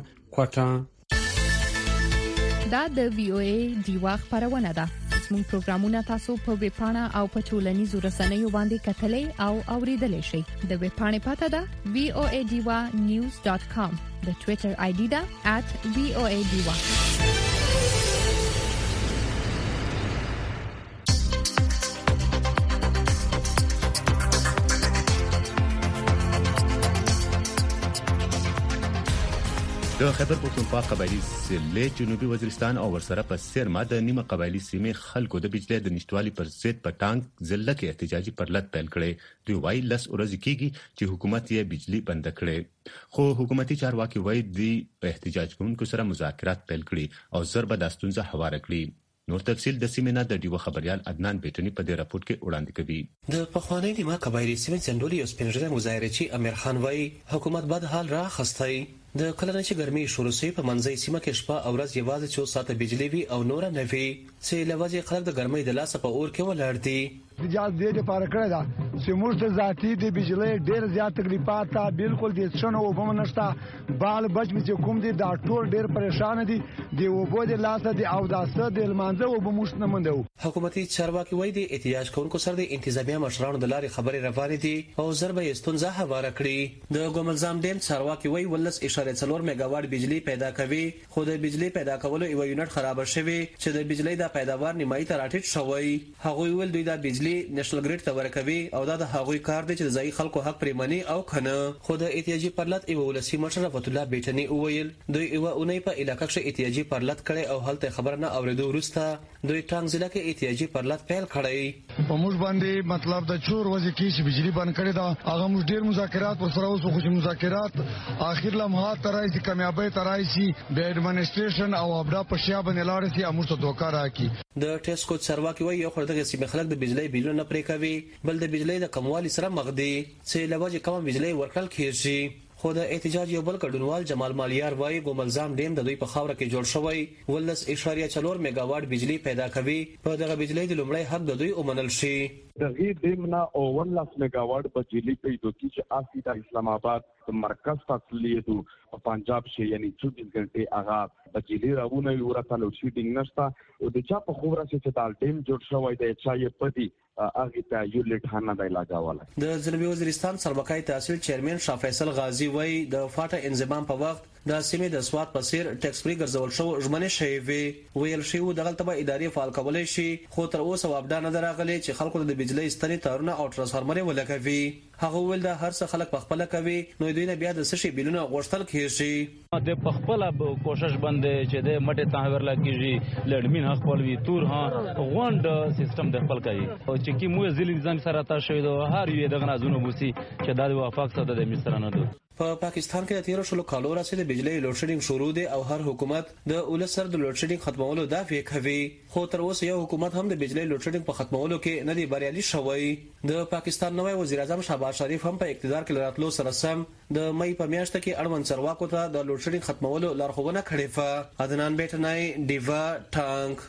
کوټا. دا د وی او ای ډیوا خبرونه ده. زموږ پروګرامونه تاسو په ویب پاڼه او په ټولنیزو رسنیو باندې کتلې او اوریدلای شئ. د ویب پاڼې پته ده voadewa.news.com. د ټوئیټر آی ډي ده @voadewa. د خیبر پختونخوا قبایلی ضلع جنوبي وزیرستان او ورسره په سیرما د نیمه قبایلی سیمې خلکو د بجلی د نشټوالي پر ضد په ټانک ضلع کې احتجاجي پرلط پیل کړي. دوی وايي لس ورځې کېږي چې حکومت یې بجلی بند کړي خو حکومتي چارواکي وايي د احتجاج کوونکو سره مذاکرات پیل کړي او ضرب د ستونزه هواره کړي. نور تفصيل د سیمې نه د ډیو خبريال عدنان بیٹنی په دې راپورټ کې وړاندې کوي. د پخوانی نیمه قبایلی سیمې سندولي او سپینږیري مظاهرچی امیر خان وايي حکومت بد حال را خستای د کله چې ګرمي شروع شي په منځي سیمه کې شپه او ورځ یوازې 4 ساعته بجلی وي او نور نه وي چې لوازې خلک د ګرمۍ د لاسه په اور کې ولاړ دي. اجازه دې لپاره کړی دا چې موږ ته ذاتي د بجلی ډېر زیات تکلیفات ته بالکل د څنو وبم نشته بال بچ چې کوم دي دا ټول ډېر پریشان دي دی وبو د لاسه دي او داسه د لمانځه وبموش نه مندو. حکومتي چارواکي وایي د احتجاج کوونکو سره د انتظامیه مشرانو د لارې خبرې روانې دي او ضربه یې ستونزه هواره کړې. د ګوملزام ډیم چارواکي وایي 11.4 میگاواټ بجلی پیدا کوي خو د بجلی پیدا کولو یو یونټ خراب شوی چې د بجلی د پیداوار نیمایي ته راټیټ شوی. هغوی ول دوی د بجلی نېشنل ګریډ ته ورکوي او دا د هغوی کار دی چې د ځای خلکو حق پریمني او کنه. خو د احتیاجي پرلط ایو ولسی مشر رفعت الله بیٹنی وویل دوی ایو اونۍ په علاقې کې احتیاجي پرلط کړي او هلته خبر نه اوریدو وروسته دوی ټانګ ضلع کې احتیاجي پرلط پیل کړي. په موږ باندې مطلب د چور وځي کې چې بجلی بند کړي دا هغه موږ ډیر مذاکرات پر سره اوسو خو مذاکرات اخر لمحات ترای چې کامیابی ترای شي د ایڈمنسټریشن او ابدا په شیا باندې لاړ شي امر ته دوکا راکې. د ټیسکو چارواکي وایي یو خردغه سیمه خلک د بجلی بیلونه نه پرې کوي بل د بجلی د کموالي سره مخ دي چې لوجه کم بجلی ورکړل کیږي. خو د احتجاج یو بل ګډونوال جمال مالیار وایي ګوملزام ډیم د دوی په خاوره کې جوړ شوی 11.4 میگاواټ بجلی پیدا کوي په دغه بجلی د لومړی حق د دوی ومنل شي. دغه ډیمنا او 11 میگاواټ بجلی پیدا کیږي اسی د اسلام آباد مرکز فاصلیتو په پنجاب شي یعنی 24 غنټه هغه بجلی راونه ورته لو شیډینګ نشتا او د چا په خبره چې د ډیم جوړ شوی د چا یې پدی اغه ته یو لټانه دی لاګاواله. د جنوبي وزیرستان سربقای تحصیل چیرمن شاه فیصل غازی وای د فاټه انضمام په وخت د سیمې د سواد په سیر ټیکس فری ګرځول شو ژمنې شوی وي ویل شي دغه تبع ادارې فعال کولای شي خو تر اوسه وابدا نه دراغلي چې خلکو د بجلی ستنې تارونه او ترانسفارمر ولګوي هغه ول د هر څه خلک په خپل کوي نو دوی نه بیا د سشي بیلونه غوښتل کیږي د خپل کوشش باندې چې د مټه تاور لګیږي لړمین حق پلوي تور ها غوند سیستم د خپل کوي او چې کی مو ځل ځان سره تا شوی د هر یو دغه نازونه بوسي چې د وفاق سره د مصرانه دو په پاکستان کې د 13 شلو کالو راځي د بجلی لوډ شیډینګ شروع دی او هر حکومت د ولسر د لوډ شیډینګ ختمولو دافع کوي خو تر اوسه یو حکومت هم د بجلی لوډ شیډینګ په ختمولو کې نه دی بریالي شوی د پاکستان نوی وزیر اعظم شهباز شریف هم په اقتدار کې راتلو سره سم د مې په میاشت کې اړوند چارواکو ته د لوډ شیډینګ ختمولو لارښوونه کړې و عدنان بیٹنای دیوا ټانک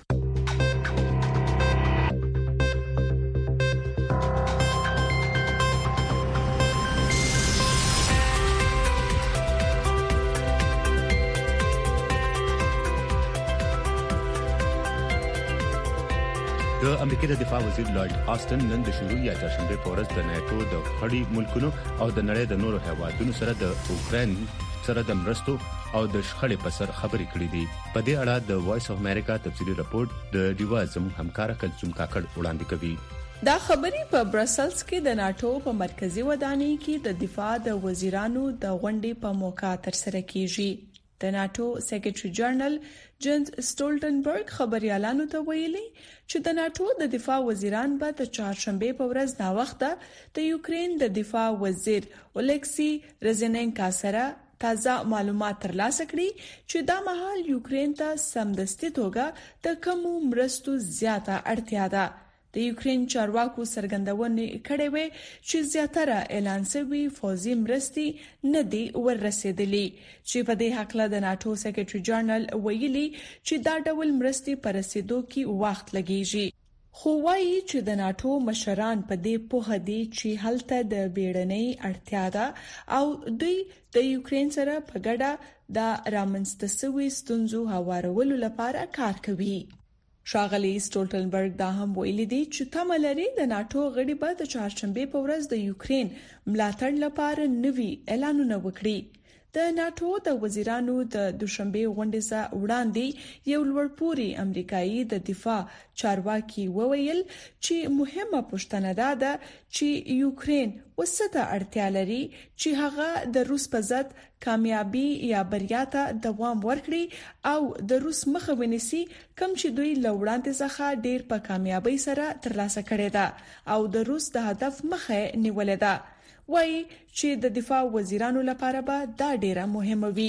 د امریکا د دفاع وزیر لارډ آستن نن د شروع یا چهارشنبه په ورځ د ناتو د خړی ملکونو او د نړۍ د نورو هیوادونو سره د اوکرين سره د مرستو او د شخړې په سر خبرې کړې دي په دې اړه د وایس اف امریکا تفصیلی راپور د ډیوا زموږ همکار کلثوم کاکړ وړاندې کوي دا خبري په برسلز کې د ناتو په مرکزی ودانۍ کې د دفاع د وزیرانو د غونډې په موقع تر سره کیږي د ناتو سیکریټری جنرال جنز سټولټنبرګ خبريالانو ته ویلي چې د ناتو د دفاع وزیران به د چهارشنبه په ورځ نا وخته د یوکرين د دفاع وزیر الیکسی رزنینکا سره تازه معلومات ترلاسه کړي چې دا مهال یوکرين ته سمدستي توګه د کوم مرستو زیاته اړتیا ده د یوکرين چارواکو څرګندونه کړې وې چې زیاتره اعلان شوی فوزي مرستې نه دی ورسېدلې چې په دې حق له د ناتو سیکریټری جنرال ویلي چې دا ډول مرستې پر رسیدو کې وخت لګیږي خو وايي چې د ناتو مشران په دې پوهه دي چې هلته د بیړنۍ اړتیا ده او دوی د یوکرين سره په ګډه د رامنځته شوی ستونزو هوارولو لپاره کار کوي شاغلی سټولټنبرګ دا هم ویلي دي چې تمه لري د ناتو غړي به د چهارشنبه په ورځ د یوکرين ملاتړ لپاره نوي اعلانونه وکړي د ناتو د وزیرانو د دوشنبه غونډې څخه وړاندې یو لوړپوړي امریکایي د دفاع چارواکي وویل چې مهمه پوښتنه ده چې یوکرين وسته اړتیا لري چې هغه د روس په ضد کامیابی یا بریا ته دوام ورکړي او د روس مخه ونیسي کوم چې دوی لوړاندې څخه ډیر په کامیابی سره ترلاسه کړي ده او د روس د هدف مخه نیولې ده وایي چې د دفاع وزیرانو لپاره به دا ډیره مهمه وي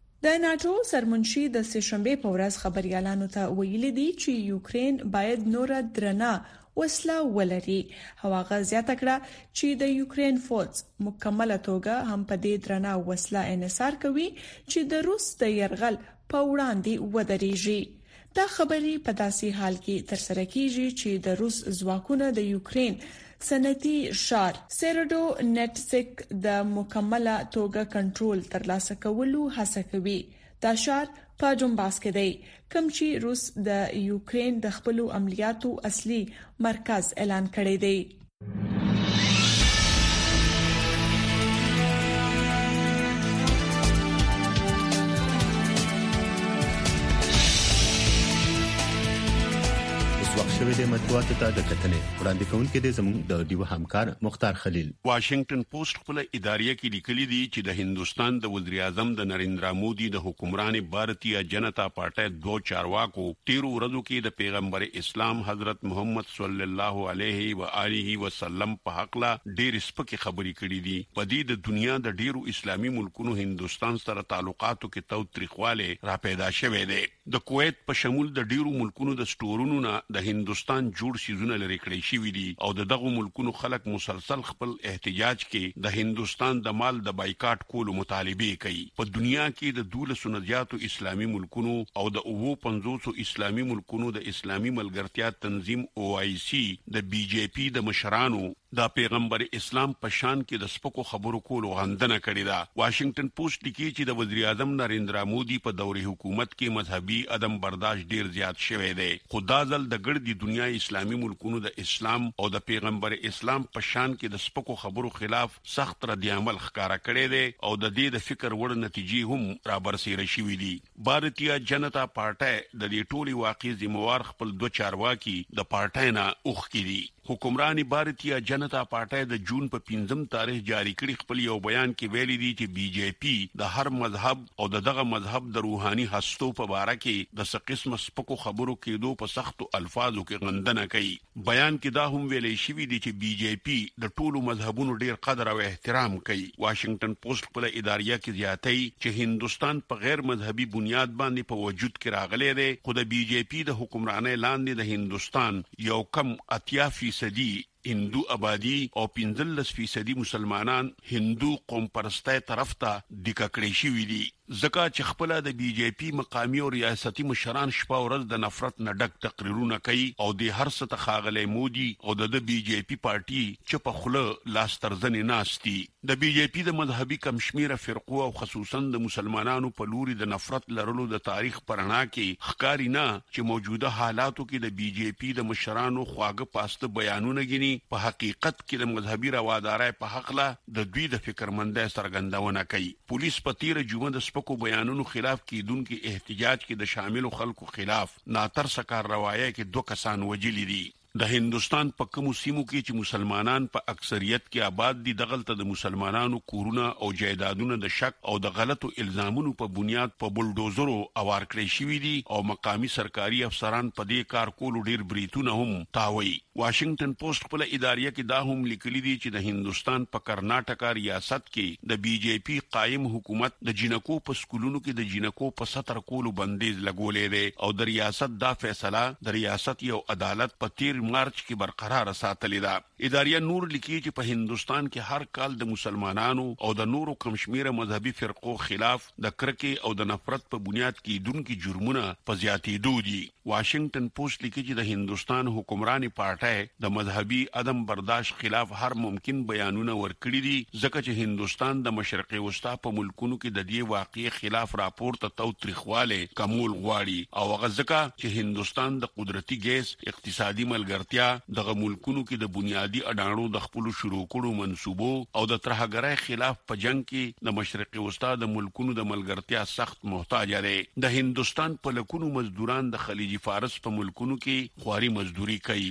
د ناتو سرمنشي د سهشنبه په ورځ خبريالانو ته ویلي دي چې یوکرين باید نور درنه وسله ولري هغه زیاته کړه چې د یوکرين فوج مکمله توګه هم په دې درنه وسله انحصار کوي چې د روس د يرغل په وړاندې ودرېږي دا خبري په داسې حال کې تر سره کیږي چې د روس ځواکونه د یوکرين صنعتي شار سیرډو نټسک د مکمله توګه کنټرول ترلاسه کولو هڅه کوي دا شار په جنباس کې دی کوم چې روس د یوکرين د خپل عملیاتو اصلي مرکز اعلان کړی دی شوی د مطبوعاتو ته د کتنې وړاندې کوونکې د زموږ د دیو همکار مختار خلیل واشنگټن پوسټ خپل اداريه کې لیکلي دي چې د هندستان د وزیر اعظم د نریندرا مودي د حکمران بھارتیہ جنتا پارټي دوه چارواکو 13 ورځو کې د پیغمبر اسلام حضرت محمد صلی الله علیه و آله وسلم په حق لا ډېر سپکې خبرې کړې دي په دې د دنیا د ډېرو اسلامي ملکونو هندستان سره تعلقاتو کې توتریخواله را پیدا شوه دي د کویت په شمول د ډېرو ملکونو د سټورونو نه د هندستان جوړ سيزونه لري کړی شوی دي او دغه ملکونو خلک مسلسل خپل احتجاج کې د هندستان د مال د بایکاټ کولو مطالبه کوي په دنیا کې د 12 زیاتو اسلامي ملکونو او د 50 اسلامي ملکونو د اسلامي ملګرتیا تنظیم OIC د BJP د مشرانو دا پیغمبر اسلام په شان کې د سپکو خبرو کولو غندنه کړې ده. واشنگټن پوسټ لیکي چې د وزیر اعظم نریندرا مودي په دورې حکومت کې مذهبي عدم برداشت ډیر زیات شوی دی. خدا ځل د ګردي دنیا اسلامي ملکونو د اسلام او د پیغمبر اسلام په شان کې د سپکو خبرو خلاف سخت رد عمل ښکارا کړی دی او د دې د فکر وړ نتیجې هم را برسېره شوې دي. بھارتیہ جنتا پارټي د دې ټولي واقعي ذمہوار خپل دوه چارواکي د پارټي نه اوښکې دي. حکمرانی بھارتیہ جنتا پارټي د جون په 5 تاریخ جاری کړی خپل یو بیان کې ویلي دي چې بي جے پی د هر مذهب او دغه مذهب د روحاني هستو په اړه کې د قسم سپکو خبرو کېدو په سختو الفاظو کې غندنه کوي. بیان کې دا هم ویلي شوی دي چې بي جے پی د ټولو مذهبونو ډیر قدر او احترام کوي. واشنگټن پوسټ په اداریه کې زیاتوي چې هندستان په غیر مذهبي بنیاد باندې په وجود کې راغلی دی خو د بي جے پی د حکمرانۍ لاندې د هندستان یو کم 80% هندو آبادی او 15% مسلمانان هندو قوم پرسته طرف ته د ککړې شوی دي. ځکه چې خپل د بي جے پی مقامی او ریاستي مشران شپه ورځ د نفرت نه ډک تقریرونه کوي او د هر څه ته خاغلی مودي او د بي جے پی پارټي چې په خوله لاس ترځنې ناستي. د بي جے پی د مذهبي کمشمیره فرقو او خصوصا د مسلمانانو په لوري د نفرت لرلو د تاریخ پرانا کې ښکاری نه چې موجوده حالاتو کې د بي جے پی د مشرانو خواږه پاسته بیانونه غني په حقیقت کې د مذهبي روادارۍ په حق له د دوی د فکرمندۍ څرګندونه کوي. پولیس په تیر جمعه د کو بیانونو خلاف کیدونکو احتجاج کې د شاملو خلکو خلاف ناترسه کارروایي کې 2 کسان وجلی دي. د هندستان په کومو سیمو کې چې مسلمانان په اکثریت کې آباد دي دغلته د مسلمانانو کورونه او جایدادونه د شک او د غلطو الزامونو په بنیاد په بلډوزرو اوار کړی شوی دي او مقامی سرکاري افسران په دې کار کولو ډیر بریتونه هم تاوي. واشنگټن پوسټ خپل اداریه کې دا هم لیکلي دي چې د هندستان په کرناټکا ریاست کې د بي جے پی قائم حکومت د جنکو په سکولونو کې د جنکو په 70 کولو بندیز لګولې ده او د ریاست دا فیصله د ریاست یو عدالت په 13 مارچ کې برقرار ساتلې ده. اداریه نور لیکي چې په هندستان کې هر کال د مسلمانانو او د نورو کمشمیره مذهبي فرقو خلاف د کرکې او د نفرت په بنیاد کې دونکو جرمونه په زیاتېدو دي. واشنگټن پوسټ لیکي چې د هندستان حکمراني پارټي د مذهبي عدم برداشت خلاف هر ممکن بیانونه ورکړي دي ځکه چې هندستان د مشرقي وسطا په ملکونو کې د دې واقعي خلاف راپورته توتریخواله کمول غواړي او هغه ځکه چې هندستان د قدرتي ګیس اقتصادي ملګرتیا دغه ملکونو کې د بنیادی اډانو د خپل شروع کړو منسوبو او د ترهګرۍ خلاف په جنگ کې د مشرقي وسطا د ملکونو د ملګرتیا سخت محتاج دي. د هندستان په لکونو مزدوران د خلیج فارس په ملکونو کې خواري مزدوري کوي.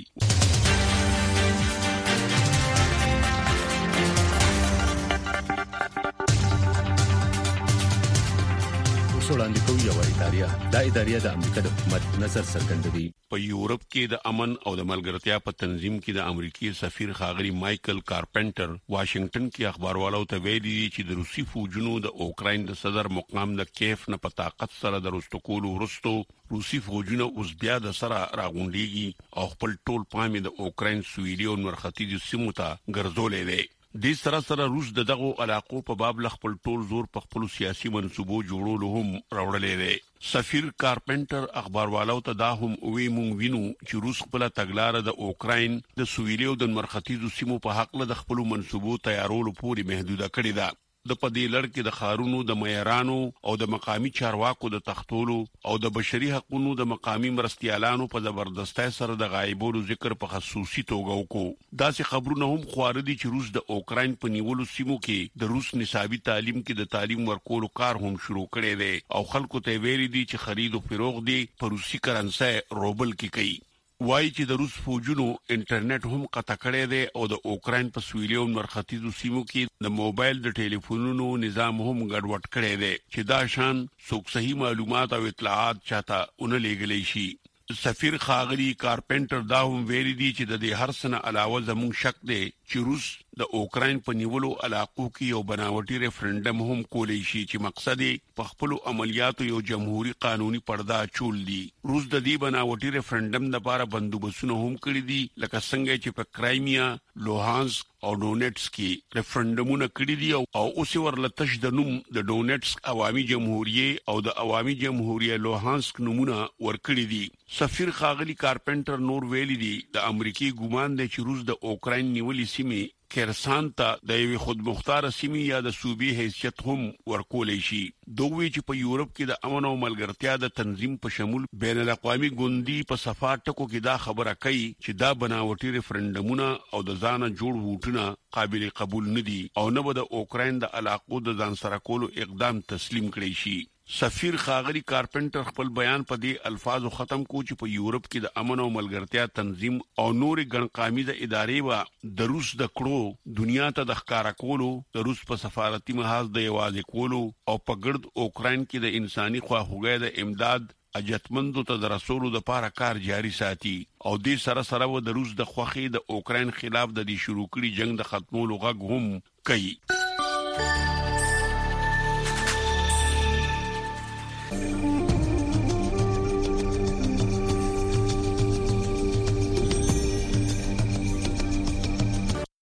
وړاندې کوي یو اداریه د امریکا د حکومت نظر څرګندوي. په یورپ کې د امن او د ملګرتیا په تنظیم کې د امریکای سفیر ښاغلي مایکل کارپنټر واشنگټن کې اخباروالو ته ویلي چې د روسي فوجونو د اوکراین د صدر مقام د کیف نه په طاقت سره د رستقولو ورستو روسي فوجونه اوس بیا د سره راغونډيږي او خپل ټول پام د اوکراین سویلي او مرختي سیمو ته ګرځولې دی. د سره روس دغه علاقو په باب خپل ټول زور په خپل سیاسي منسوبو جوړولو هم راوړلې دی. سفیر کارپنټر اخباروالو ته دا هم وی مونږ وینو چې روس خپل تګلارې د اوکراین د سویلي او د مرختي سیمو په حق له خپل منسوبو تیارولو پورې محدوده کړې ده. د پدې لړ کې د خارونو د معیارانو او د مقامی چارواکو د تختولو او د بشري حقوقو د مقامی مرستيالانو په زبردستۍ سره د غایبولو ذکر په خصوصي توګه وکړو. داسې خبرونه هم خور دي چې روس د اوکراین په نیولو سیمو کې د روس نصابي تعلیم کې د تعلیم ورکولو کار هم شروع کړی دی او خلکو ته ویلي دي چې خرید او فروغ دي په روسي کرنسي روبل کې کوي. وایي چې د روس فوجونو انټرنیټ هم قطع کړی دی او د اوکراین په سویلي او مرختي سیمو کې د موبایل د ټلیفونونو نظام هم ګډوډ کړی دی چې دا شان څوک صحیح معلومات او اطلاعات چاته اونې لګلې شي. سفیر ښاغلي کارپنټر دا هم ویلي دي چې د هر څه نه علاوه زموږ شک دی چې روس د اوکراین په نیولو علاقو کې یو بناوټي ریفرندم هم کولای شي چې مقصد یې په خپل عملیاتو یو جمهوریت قانوني پرده چول دي. روس د دې بناوټي ریفرندم لپاره بندوبستونه هم کړی دي لکه څنګه چې په کرایمیا، لوهانسک او ډونټسک کې ریفرندمونه کړی دي او اوس ورلتش د نوم د ډونټسک عوامي جمهوریت او د عوامي جمهوریت لوهانسک نمونه ورکړي دي. سفیر خاغلی کارپنټر نور ویلي دي د امریکای ګومان دی چې روس د اوکراین نیولې سیمې کیرسان ته د یو خود مختار سیمې یا د صوبې حیثیت هم ورکولای شي. دوی چې په یورپ کې د امن او ملګرتیا د تنظیم په شمول بین الاقوامي ګوندي په صفات ټکو کې دا خبره کوي چې دا بناوټي ریفرندمونه او د ځانه جوړ ووټونه قابل قبول نه دي او نه به د اوکراین د علاقو د ځان سره کولو اقدام تسلیم کړي شي. سفیر خاغلی کارپنټر خپل بیان په دې الفاظو ختم کو چې په یورپ کې د امن او ملګرتیا تنظیم او نور ګڼقامیزه ادارې و د روس د کړو دنیا ته د ښکارا کولو، د روس په سفارتي محاذ د یوازې کولو او په ګرد اوکراین کې د انساني خواخوږۍ د امداد اجتمندو ته د رسولو د لپاره کار جاري ساتي او دې سره سره و د روس د خوخي د اوکراین خلاف د دې شروع کړي جنگ د ختمولو غږ هم کوي.